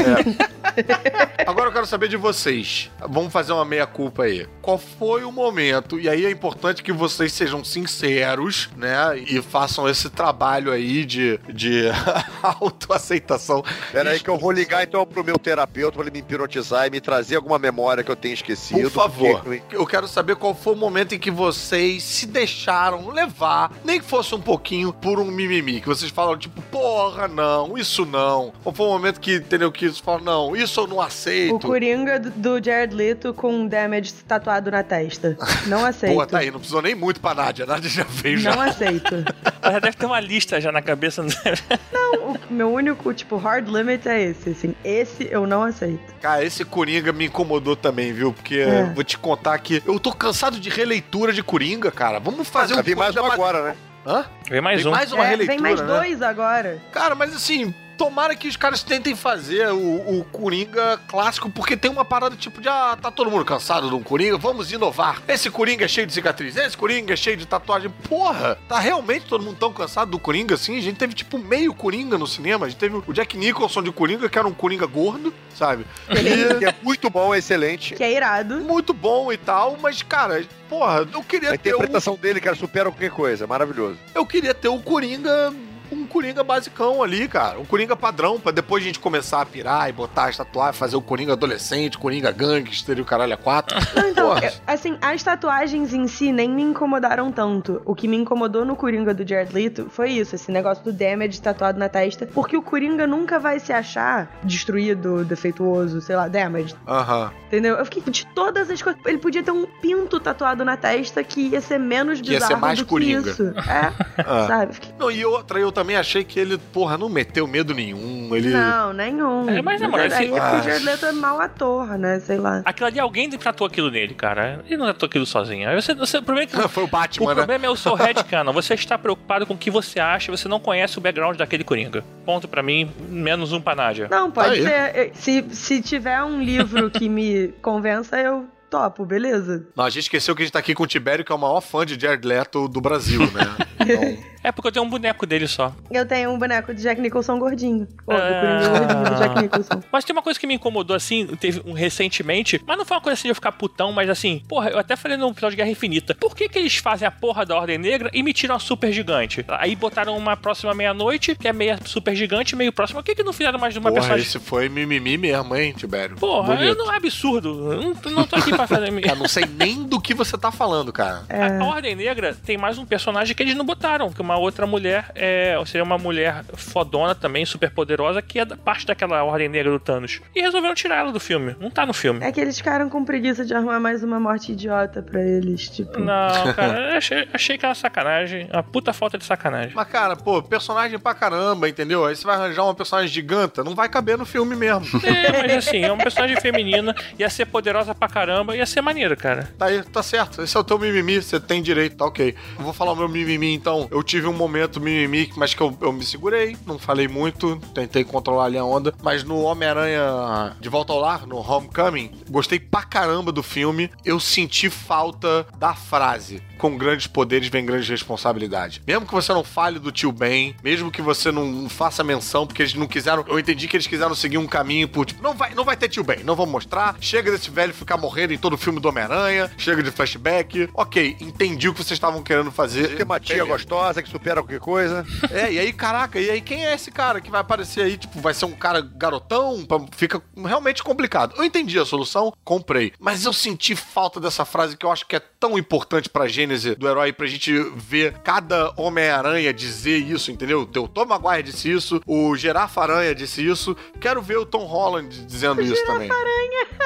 É. Agora eu quero saber de vocês. Vamos fazer uma meia-culpa aí. Qual foi o momento? E aí é importante que vocês sejam sinceros, né? E façam esse trabalho aí de, de autoaceitação. Pera aí que eu vou ligar então pro meu terapeuta pra ele me hipnotizar e me trazer alguma memória que eu tenha esquecido. Por favor, porque- eu quero saber qual foi o momento em que vocês se deixaram levar, nem que fosse um pouquinho, por um mimimi. Que vocês falam, tipo, porra, não, isso não. Qual foi o momento que, entendeu, que vocês falam, não, isso eu não aceito. O Coringa do- do Jared Leto com Damage tatuado na testa. Não aceito. Pô, tá aí, não precisou nem muito pra Nádia. A Nádia já fez, já. Não aceito. Ela deve ter uma lista já na cabeça. Não, o meu único, tipo, hard limit é esse, assim. Esse eu não aceito. Cara, esse Coringa me incomodou também, viu? Porque É. vou te contar que eu tô cansado de releitura de Coringa, cara. Vamos fazer Já um vi mais Coringa um agora, né? Hã? Vem mais Tem um. mais uma É, releitura, vem mais né? dois agora. Cara, mas assim, tomara que os caras tentem fazer o, o Coringa clássico, porque tem uma parada tipo de, ah, tá todo mundo cansado de um Coringa, vamos inovar. Esse Coringa é cheio de cicatriz, esse Coringa é cheio de tatuagem. Porra, tá realmente todo mundo tão cansado do Coringa assim? A gente teve tipo meio Coringa no cinema, a gente teve o Jack Nicholson de Coringa, que era um Coringa gordo, sabe? Que é muito bom, é excelente. Que é irado. Muito bom e tal, mas, cara, porra, eu queria A ter um, interpretação dele, cara, supera qualquer coisa. Maravilhoso. eu queria ter o Coringa, um Coringa basicão ali, cara. Um Coringa padrão, pra depois a gente começar a pirar e botar as tatuagens, fazer o Coringa adolescente, Coringa gangster e o caralho a quatro. Não, então, Porra. eu- assim, as tatuagens em si nem me incomodaram tanto. O que me incomodou no Coringa do Jared Leto foi isso, esse negócio do damage tatuado na testa. Porque o Coringa nunca vai se achar destruído, defeituoso, sei lá, damage. Aham. Entendeu? Eu fiquei de todas as coisas. Ele podia ter um pinto tatuado na testa que ia ser menos Que ia ser bizarro mais do Coringa. que isso. É, Ah. sabe? Fiquei, Não, e outra, eu também achei que ele, porra, não meteu medo nenhum. Ele. não, nenhum. É, mas, na moral, aí esse- é porque Ah. o Jared Leto é mau ator, né? Sei lá. Aquilo ali, alguém tratou aquilo nele, cara. Ele não tratou aquilo sozinho. Aí você, você, o problema é que Foi o o Batman, né? problema é o seu headcanon. Você está preocupado com o que você acha, você não conhece o background daquele Coringa. Ponto pra mim, menos um pra Nádia. Não, pode Aí. ser. Se, se tiver um livro que me convença, eu topo, beleza. Não, a gente esqueceu que a gente tá aqui com o Tibério, que é o maior fã de Jared Leto do Brasil, né? Então, É porque eu tenho um boneco dele só. Eu tenho um boneco de Jack Nicholson gordinho. Ou do Ah. Coringa gordinho do Jack Nicholson. Mas tem uma coisa que me incomodou assim, teve um recentemente, mas não foi uma coisa assim de eu ficar putão, mas assim, porra, eu até falei no episódio de Guerra Infinita. Por que que eles fazem a porra da Ordem Negra e me tiram a super gigante? Aí botaram uma próxima meia-noite, que é meia super gigante, meio próxima. Por que que não fizeram mais de uma porra, personagem? esse foi mimimi mesmo, hein, Tibério? Porra, Bonito. eu não é absurdo. Eu não, não tô aqui pra fazer. Cara, não sei nem do que você tá falando, cara. A Ordem Negra tem mais um personagem que eles não botaram, que uma outra mulher é, ou seria uma mulher fodona também, super poderosa, que é da- parte daquela Ordem Negra do Thanos. E resolveram tirar ela do filme. Não tá no filme. É que eles ficaram com preguiça de arrumar mais uma morte idiota pra eles, tipo. Não, cara, eu achei, achei que era sacanagem. Uma puta falta de sacanagem. Mas, cara, pô, personagem pra caramba, entendeu? Aí você vai arranjar uma personagem giganta, não vai caber no filme mesmo. É, mas assim, é uma personagem feminina, ia ser poderosa pra caramba, ia ser maneiro, cara. Tá aí, tá certo. Esse é o teu mimimi, você tem direito, tá ok. Eu vou falar o meu mimimi, então. Eu tive um momento mimimi, mas que eu, eu me segurei, não falei muito, tentei controlar ali a onda. Mas no Homem-Aranha De Volta ao Lar, no Homecoming, gostei pra caramba do filme. Eu senti falta da frase: com grandes poderes vem grandes responsabilidades. Mesmo que você não fale do tio Ben, mesmo que você não faça menção, porque eles não quiseram. Eu entendi que eles quiseram seguir um caminho por tipo, não vai, não vai ter tio Ben, não vamos mostrar. Chega desse velho ficar morrendo em todo o filme do Homem-Aranha, chega de flashback. Ok, entendi o que vocês estavam querendo fazer. Tem uma tia gostosa que supera qualquer coisa. É, e aí, caraca, e aí quem é esse cara que vai aparecer aí? Tipo, vai ser um cara garotão? Pra- Fica realmente complicado. Eu entendi a solução, comprei. Mas eu senti falta dessa frase que eu acho que é tão importante pra gênese do herói, pra gente ver cada Homem-Aranha dizer isso, entendeu? O Tom Maguire disse isso, o Girafa Aranha disse isso. Quero ver o Tom Holland dizendo isso também.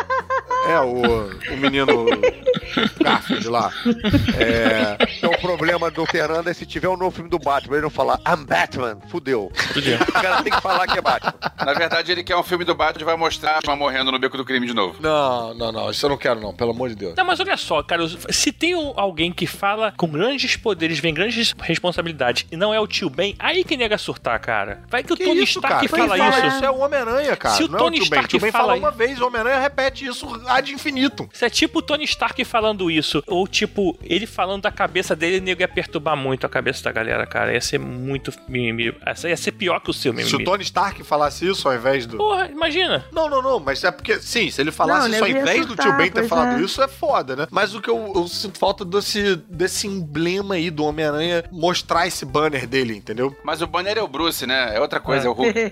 É, o, o menino Garfield lá. É, então o problema do Fernando é se tiver um novo filme do Batman, ele não falar I'm Batman, fudeu. Fudeu. O cara tem que falar que é Batman. Na verdade, ele quer um filme do Batman e vai mostrar Batman morrendo no beco do crime de novo. Não, não, não. Isso eu não quero, não. Pelo amor de Deus. Não, mas olha só, cara, se tem alguém que fala com grandes poderes, vem grandes responsabilidades, e não é o tio Ben, aí que nega surtar, cara. Vai que o Que Tony isso, Stark cara? fala Quem isso. Isso é o Homem-Aranha, cara. Se o não Tony é o tio Ben. Stark O tio Ben fala fala uma vez, o Homem-Aranha repete isso ad infinitum. Isso é tipo o Tony Stark falando isso. Ou tipo, ele falando da cabeça dele, o nego ia perturbar muito a cabeça da galera, cara. Ia ser muito mimimi. Ia ser pior que o seu mimimi. Se o Tony Stark falasse isso ao invés do... Porra, imagina. Não, não, não. Mas é porque, sim, se ele falasse Não, isso ao nego ia invés do surtar, tio Ben ter pois falado é. isso, é foda, né? Mas o que eu, eu sinto falta desse, desse emblema aí do Homem-Aranha mostrar esse banner dele, entendeu? Mas o banner é o Bruce, né? É outra coisa, é, o Hulk.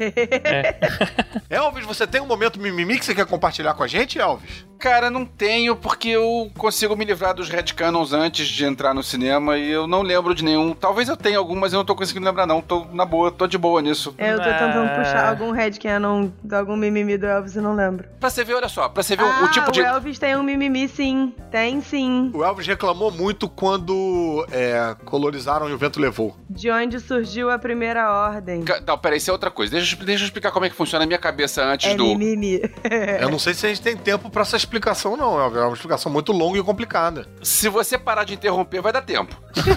Elvis, você tem um momento mimimi que você quer compartilhar com a gente, Elvis? Cara, não tenho, porque eu consigo me livrar dos headcanons antes de entrar no cinema e eu não lembro de nenhum. Talvez eu tenha algum, mas eu não tô conseguindo lembrar, não. Tô na boa, tô de boa nisso. Eu tô tentando puxar algum headcanon de algum mimimi do Elvis e não lembro. Pra você ver, olha só, pra você ver ah, o, o tipo de... o Elvis tem um mimimi, sim. Tem, sim. O Elvis reclamou muito quando é, colonizaram e o vento levou. De onde surgiu a primeira ordem. Ca- Não, peraí, isso é outra coisa. Deixa, eu- deixa eu explicar como é que funciona a minha cabeça antes É do... mimimi. Eu não sei se a gente tem tempo pra essa explicação, não, Elvis. É uma explicação muito longa e complicada. Se você parar de interromper, vai dar tempo.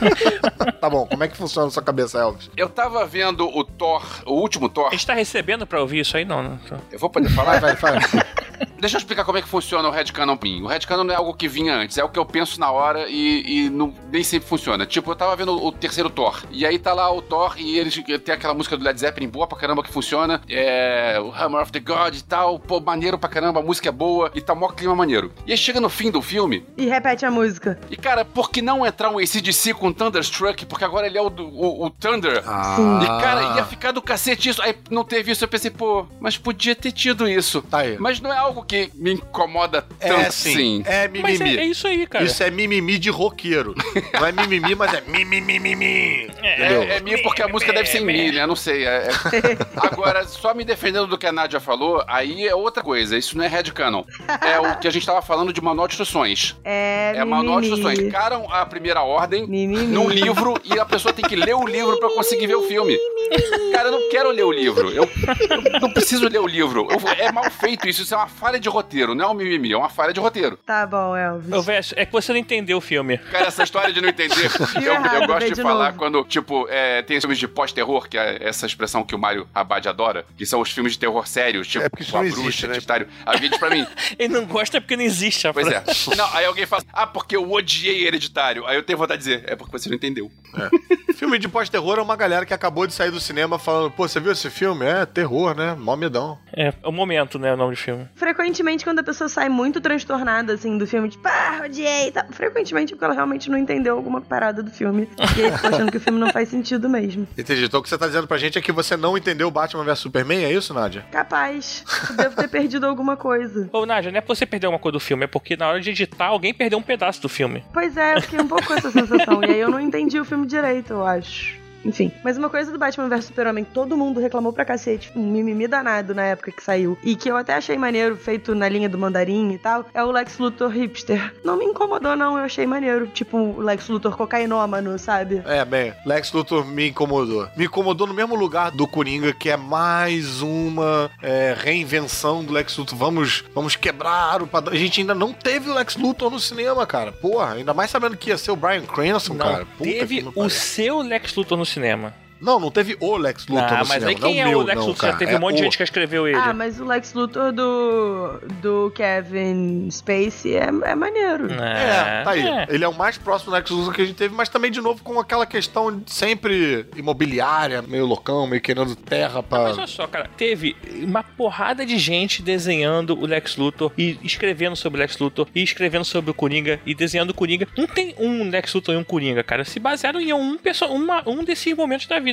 Tá bom, como é que funciona a sua cabeça, Elvis? Eu tava vendo o Thor, o último Thor. A gente tá recebendo pra ouvir isso aí? Não, não. tô. Eu vou poder falar? Vai, vai, vai. Deixa eu explicar como é que funciona o headcanon pra mim. O headcanon não é algo que vinha antes, é o que eu penso na hora e, e não, nem sempre funciona. Tipo, eu tava vendo o terceiro Thor, e aí tá lá o Thor e eles tem aquela música do Led Zeppelin boa pra caramba que funciona, é o Hammer of the God e tal, pô, maneiro pra caramba, a música é boa e tá mó clima maneiro. E aí chega no fim do filme... E repete a música. E cara, por que não entrar um A C D C com Thunderstruck? Porque agora ele é o, do- o, o Thunder. Ah. E cara, ia ficar do cacete isso. Aí não teve isso, eu pensei, pô, mas podia ter tido isso. Tá aí. Mas não é algo que me incomoda tanto É assim. sim, é Mas é, mimimi. é isso aí, cara. Isso é mimimi de roqueiro. Não é mimimi, mas é mimimi. É, é Mi porque a música deve ser em Mi, né? Não sei. é- é- Agora, só me defendendo do que a Nádia falou, aí é outra coisa. Isso não é headcanon. É o que a gente tava falando de manual de instruções. É, É manual de mimimi. instruções. Caram a primeira ordem Mimimi. num livro e a pessoa tem que ler o livro pra conseguir ver o filme. Cara, eu não quero ler o livro. Eu, eu não preciso ler o livro. Eu- é mal feito isso. Isso é uma falha de roteiro. Não é um mimimi, é uma falha de roteiro. Tá bom, Elvis. Ô, Vécio, é que você não entendeu o filme. Cara, essa história de não entender, eu, errado, eu gosto vê de de falar novo. quando, tipo, é, tem filmes de pós-terror, que é essa expressão que o Mário Abad adora, que são os filmes de terror sérios, tipo, É porque isso a não bruxa, existe, né? Hereditário. Alguém diz pra mim, Ele não gosta porque não existe a pois é. frase. Não, aí alguém fala, ah, porque eu odiei Hereditário. Aí eu tenho vontade de dizer, é porque você não entendeu. Filme de pós-terror é uma galera que acabou de sair do cinema falando, pô, você viu esse filme? É, terror, né? Mó medão. É, é o momento, né, o nome do filme. Frequentemente, quando a pessoa sai muito transtornada, assim, do filme, tipo, ah, odiei e tal. Frequentemente é porque ela realmente não entendeu alguma parada do filme. E aí ficou achando que o filme não faz sentido mesmo. Entendi. Então o que você tá dizendo pra gente é que você não entendeu Batman versus Superman, é isso, Nádia? Capaz. Eu devo ter perdido alguma coisa. Ô, Nádia, não é pra você perder uma coisa do filme, é porque na hora de editar, alguém perdeu um pedaço do filme. Pois é, eu fiquei um pouco com essa sensação. E aí eu não entendi o filme direito, eu acho. Enfim, mas uma coisa do Batman versus Super-Homem que todo mundo reclamou pra cacete, um mimimi danado na época que saiu, e que eu até achei maneiro, feito na linha do Mandarim e tal, é o Lex Luthor hipster. Não me incomodou, não, eu achei maneiro. Tipo, o Lex Luthor cocainômano, sabe? É, bem, Lex Luthor me incomodou. Me incomodou no mesmo lugar do Coringa, que é mais uma é, reinvenção do Lex Luthor. Vamos, vamos quebrar o padrão. A gente ainda não teve o Lex Luthor no cinema, cara. Porra, ainda mais sabendo que ia ser o Bryan Cranston, Não, cara. Puta teve que me o pariu. seu Lex Luthor no cinema. Não, não teve o Lex Luthor Ah, no mas cinema. aí quem não é meu, o Lex não, Luthor? cara. Teve É um monte de o- gente que escreveu ele. Ah, mas o Lex Luthor do, do Kevin Spacey é, é maneiro. É, tá aí. é. Ele é o mais próximo do Lex Luthor que a gente teve, mas também, de novo, com aquela questão de sempre imobiliária, meio loucão, meio querendo terra pra... Mas olha só, cara, teve uma porrada de gente desenhando o Lex Luthor e escrevendo sobre o Lex Luthor e escrevendo sobre o Coringa e desenhando o Coringa. Não tem um Lex Luthor e um Coringa, cara. Se basearam em um, perso- uma, um desses momentos da vida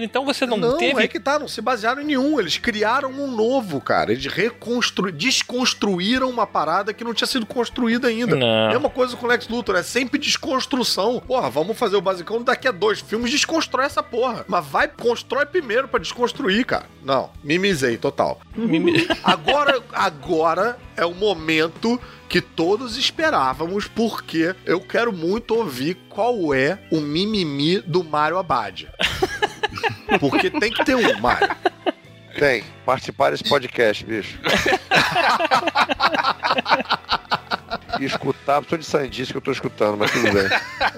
construído. Então você não, não teve... é que tá, não se basearam em nenhum. Eles criaram um novo, cara. Eles reconstru... desconstruíram uma parada que não tinha sido construída ainda. Não. Mesma coisa com o Lex Luthor, é sempre desconstrução. Porra, vamos fazer o basicão, daqui a dois filmes desconstrói essa porra. Mas vai, constrói primeiro pra desconstruir, cara. Não, mimizei, total. Mimi... Agora, agora é o momento que todos esperávamos, porque eu quero muito ouvir qual é o mimimi do Mário Abad. Porque tem que ter um, Mário. Tem. Participar desse podcast, bicho. E escutar, sou de sandice que eu tô escutando, mas tudo bem.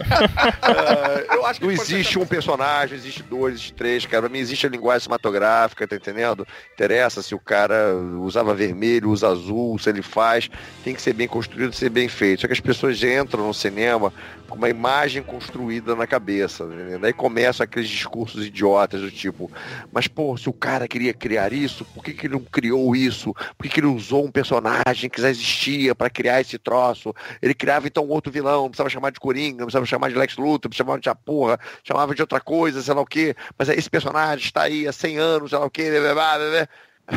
Uh, eu acho que não existe um personagem, existe dois, existe três, cara. Pra mim existe a linguagem cinematográfica, tá entendendo? Interessa se o cara usava vermelho, usa azul, se ele faz, tem que ser bem construído, ser bem feito. Só que as pessoas entram no cinema com uma imagem construída na cabeça, né? Daí começam aqueles discursos idiotas do tipo, mas pô, se o cara queria criar isso, por que que ele não criou isso? Por que que ele usou um personagem que já existia pra criar esse troço? Ele criava então outro vilão, não precisava chamar de Coringa, não precisava chamar de Lex Luthor, não precisava de a porra, chamava de outra coisa, sei lá o quê, mas esse personagem está aí há cem anos, sei lá o quê, blá, blá, blá, blá.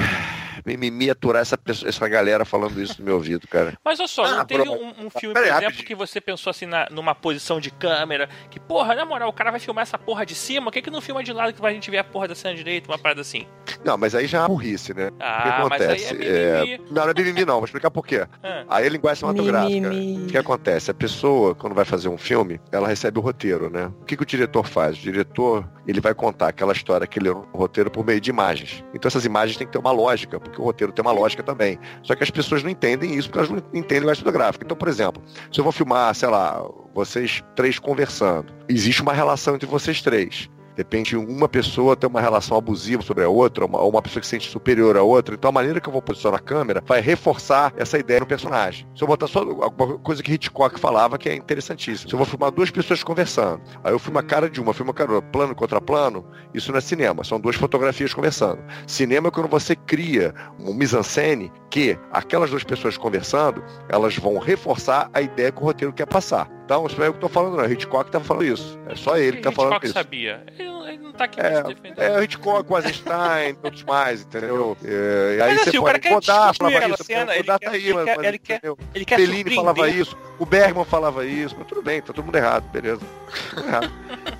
Me aturar essa, pessoa, essa galera falando isso no meu ouvido, cara. Mas olha só, ah, não teve bro. um, um filme, Pera por aí, exemplo, rapidinho. que você pensou assim na, numa posição de câmera, que porra, na moral, o cara vai filmar essa porra de cima, por que que não filma de lado que a gente vê a porra da cena direita, uma parada assim? Não, mas aí já é uma burrice, né? Ah, o que acontece? mas aí é mimimi. É... Não, não é mimimi não, vou explicar por quê. Ah. Aí é linguagem cinematográfica. Mimimi. O que acontece? A pessoa, quando vai fazer um filme, ela recebe o roteiro, né? O que que o diretor faz? O diretor, ele vai contar aquela história que ele leu no roteiro por meio de imagens. Então essas imagens têm que ter uma lógica, porque o roteiro tem uma lógica também. Só que as pessoas não entendem isso porque elas não entendem linguagem cinematográfica. Então, por exemplo, se eu vou filmar, sei lá, vocês três conversando, existe uma relação entre vocês três. De repente, uma pessoa tem uma relação abusiva sobre a outra, uma, ou uma pessoa que se sente superior à outra. Então, a maneira que eu vou posicionar a câmera vai reforçar essa ideia no personagem. Se eu botar só alguma coisa que Hitchcock falava, que é interessantíssimo. Se eu vou filmar duas pessoas conversando, aí eu filmo a cara de uma, filmo a cara de outra, plano contra plano, isso não é cinema, são duas fotografias conversando. Cinema é quando você cria um mise-en-scène que aquelas duas pessoas conversando, elas vão reforçar a ideia que o roteiro quer passar. Então, isso não é o que eu tô falando, não. Hitchcock tá falando isso. É só ele que tá falando isso. Hitchcock sabia. Ele não, ele não tá aqui É, pra se defender. é Hitchcock, o Eisenstein, todos mais, entendeu? É, e aí Mas você assim, o pode cara quer Godard desconstruir falava aquela isso, cena, o ele Godard quer- tá aí, ele mas, quer- mas, ele quer- entendeu? ele quer Fellini surpreender. falava isso, o Bergman falava isso, mas tudo bem, tá todo mundo errado, beleza. Tudo errado.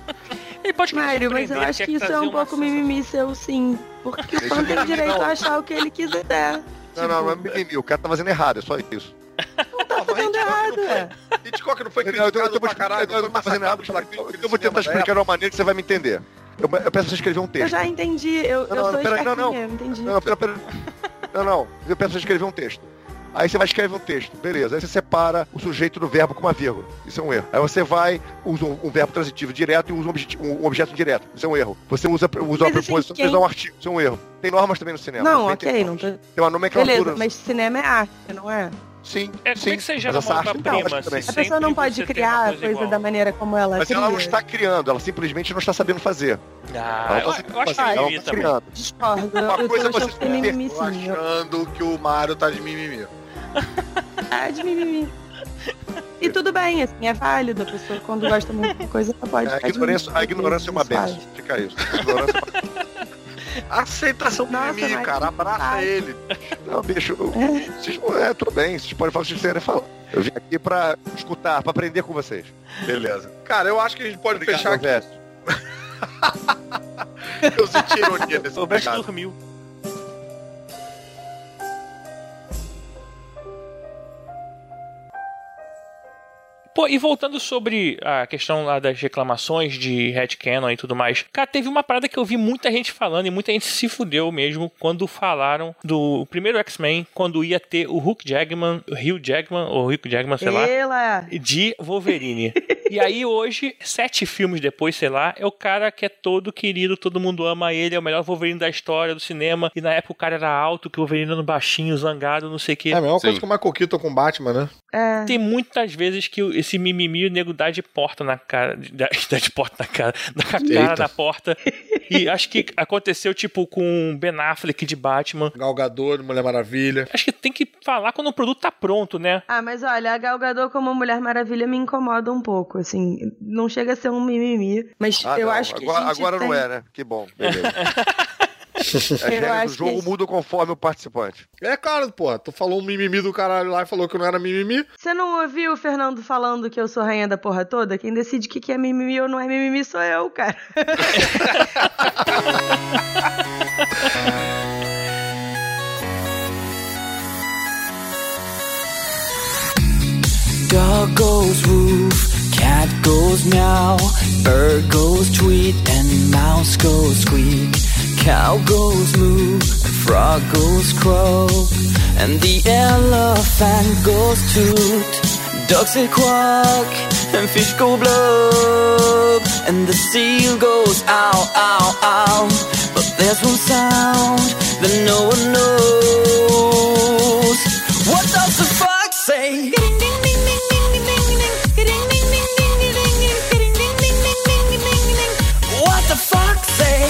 Ele pode querer Mário, mas eu surpreender, acho quer que isso é trazer um uma pouco sensação. mimimi seu, sim. Porque o Deixa fã eu tem ver. direito Não. a achar o que ele quiser. Não, não, não é mimimi, o cara tá fazendo errado, é só isso. Não tá fazendo errado, é. Hitchcock não foi Eu, eu, eu, criticado eu, pra caralho. eu, eu, tô fazendo errado, eu vou tentar explicar de uma maneira que você vai me entender. Eu, eu peço pra você escrever um Eu texto. já entendi, eu, Não, eu não, sou peraí, não, não. espertinha, eu entendi. Não, pera, pera. Não, não. Eu peço pra você escrever um texto. Aí você vai escrever um texto, beleza. Aí você separa o sujeito do verbo com uma vírgula. Isso é um erro. Aí você vai, usa um, um verbo transitivo direto e usa um, obje- um objeto direto. Isso é um erro. Você usa, usa uma Mas, assim, preposição e quem- usa um artigo. Isso é um erro. Tem normas também no cinema. Não, Também tem ok, não normas. tô... Tem uma nomenclatura. Beleza, mas cinema é arte, não é? Sim, É, como sim. é que você gera mas essa uma arte obra-prima, não, mas também. se A pessoa sempre não pode você tem criar uma a coisa coisa igual? da maneira como ela Mas cria. ela não está criando, ela simplesmente não está sabendo fazer. Ah, Ela eu, não está eu acho que sabendo fazer, ela mimimi não está também. criando. Discordo, Uma eu coisa tô é você achando que tem mimimi Tô sim. Eu- achando que o Mário tá de mimimi. É de mimimi. E tudo bem, assim, é válido. A pessoa, quando gosta muito de uma coisa, ela pode A ficar de ignorância, a mimimi, ignorância é uma isso faz. benção. Fica isso. A ignorância é uma benção. Aceitação do Nossa, mimimi, mas cara. que Abraça fácil. ele. Não, bicho, eu- vocês, é, tudo bem, vocês podem falar o que vocês quiserem falar. Eu vim aqui pra escutar, pra aprender com vocês. Beleza. Cara, eu acho que a gente pode Obrigado, fechar aqui. Vécio. Eu senti ironia nesse O Best obrigado. dormiu. Pô, e voltando sobre a questão lá das reclamações de headcanon e tudo mais, cara, teve uma parada que eu vi muita gente falando e muita gente se fudeu mesmo quando falaram do primeiro X-Men, quando ia ter o Hugh Jackman, o Hugh Jackman, ou Hugh Jackman, sei lá, Ela. de Wolverine. E aí hoje, sete filmes depois, sei lá, é o cara que é todo querido, todo mundo ama ele, é o melhor Wolverine da história do cinema, e na época o cara era alto, que o Wolverine era baixinho, zangado, não sei o que. É a mesma Sim. coisa que o Michael Keaton com o Batman, né? É. Tem muitas vezes que esse esse mimimi, o nego dá de porta na cara. Dá, dá de porta na cara. Dá com a cara na porta. E acho que aconteceu, tipo, com Ben Affleck de Batman. Gal Gadot, Mulher Maravilha. Acho que tem que falar quando o produto tá pronto, né? Ah, mas olha, a Gal Gadot como Mulher Maravilha me incomoda um pouco, assim. Não chega a ser um mimimi, mas Ah, eu não, acho que agora, a gente agora tem... não é, né? Que bom, beleza. As regras do jogo que... mudam conforme o participante. É claro, porra. Tu falou um mimimi do caralho lá e falou que não era mimimi. Você não ouviu o Fernando falando que eu sou rainha da porra toda? Quem decide o que, que é mimimi ou não é mimimi sou eu, cara. Dog goes woof, cat goes meow, bird goes tweet, and mouse goes squeak. Cow goes moo, frog goes croak, and the elephant goes toot. Ducks say quack, and fish go blub, and the seal goes ow, ow, ow. But there's one sound that no one knows. What does the fox say? What the fox say?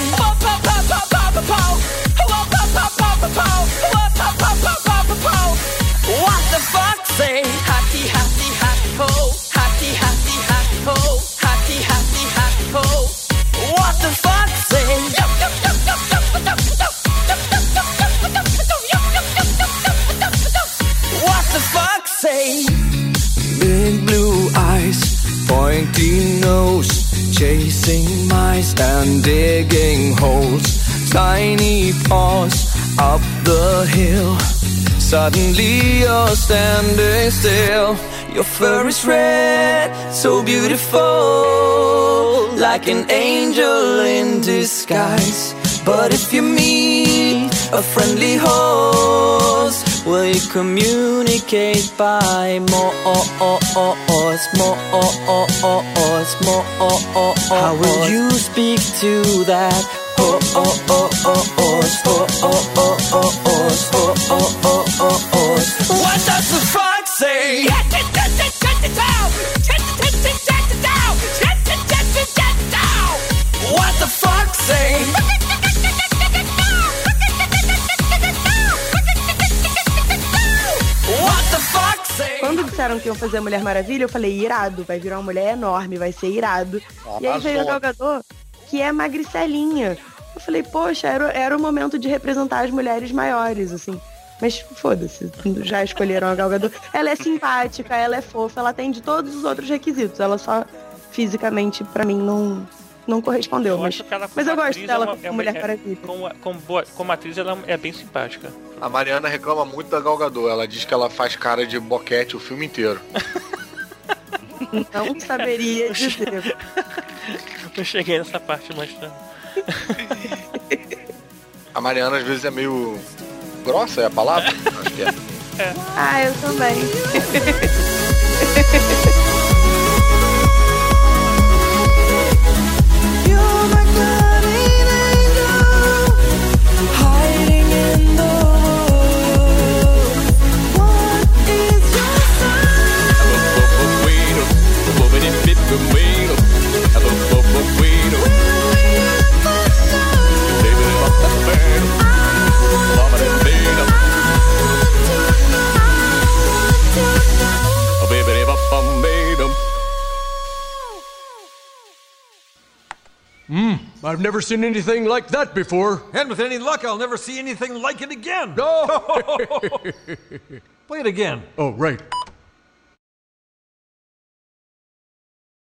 What the fox say? Happy, happy, happy ho. Happy, happy, happy ho. Happy, happy, happy ho. What the fox say? What the fox say? Big blue eyes, pointy nose, chasing mice and digging holes. Tiny paws up the hill. Suddenly you're standing still. Your fur is red, so beautiful, like an angel in disguise. But if you meet a friendly horse, will you communicate by more, more, more? How will you speak to that horse? What does the fox say? What the fox say? Quando disseram que iam fazer a Mulher Maravilha, eu falei, irado, vai virar uma mulher enorme, vai ser irado. Ah, e aí veio a Gal Gadot, que é magricelinha. Eu falei, poxa, era, era o momento de representar as mulheres maiores, assim. Mas foda-se, já escolheram a Gal Gadot. Ela é simpática, ela é fofa, ela atende todos os outros requisitos. Ela só, fisicamente, pra mim, não, não correspondeu. Eu mas acho que ela, mas eu gosto dela é uma, como é uma, Mulher é, Maravilha. Como, como, boa, como atriz, ela é bem simpática. A Mariana reclama muito da Gal Gadot. Ela diz que ela faz cara de boquete o filme inteiro. Não saberia dizer. Não cheguei nessa parte, mas tá. A Mariana às vezes é meio grossa, é a palavra? Acho que é. É. Ah, eu também. Hmm, I've never seen anything like that before. And with any luck, I'll never see anything like it again. No! Play it again. Oh, right.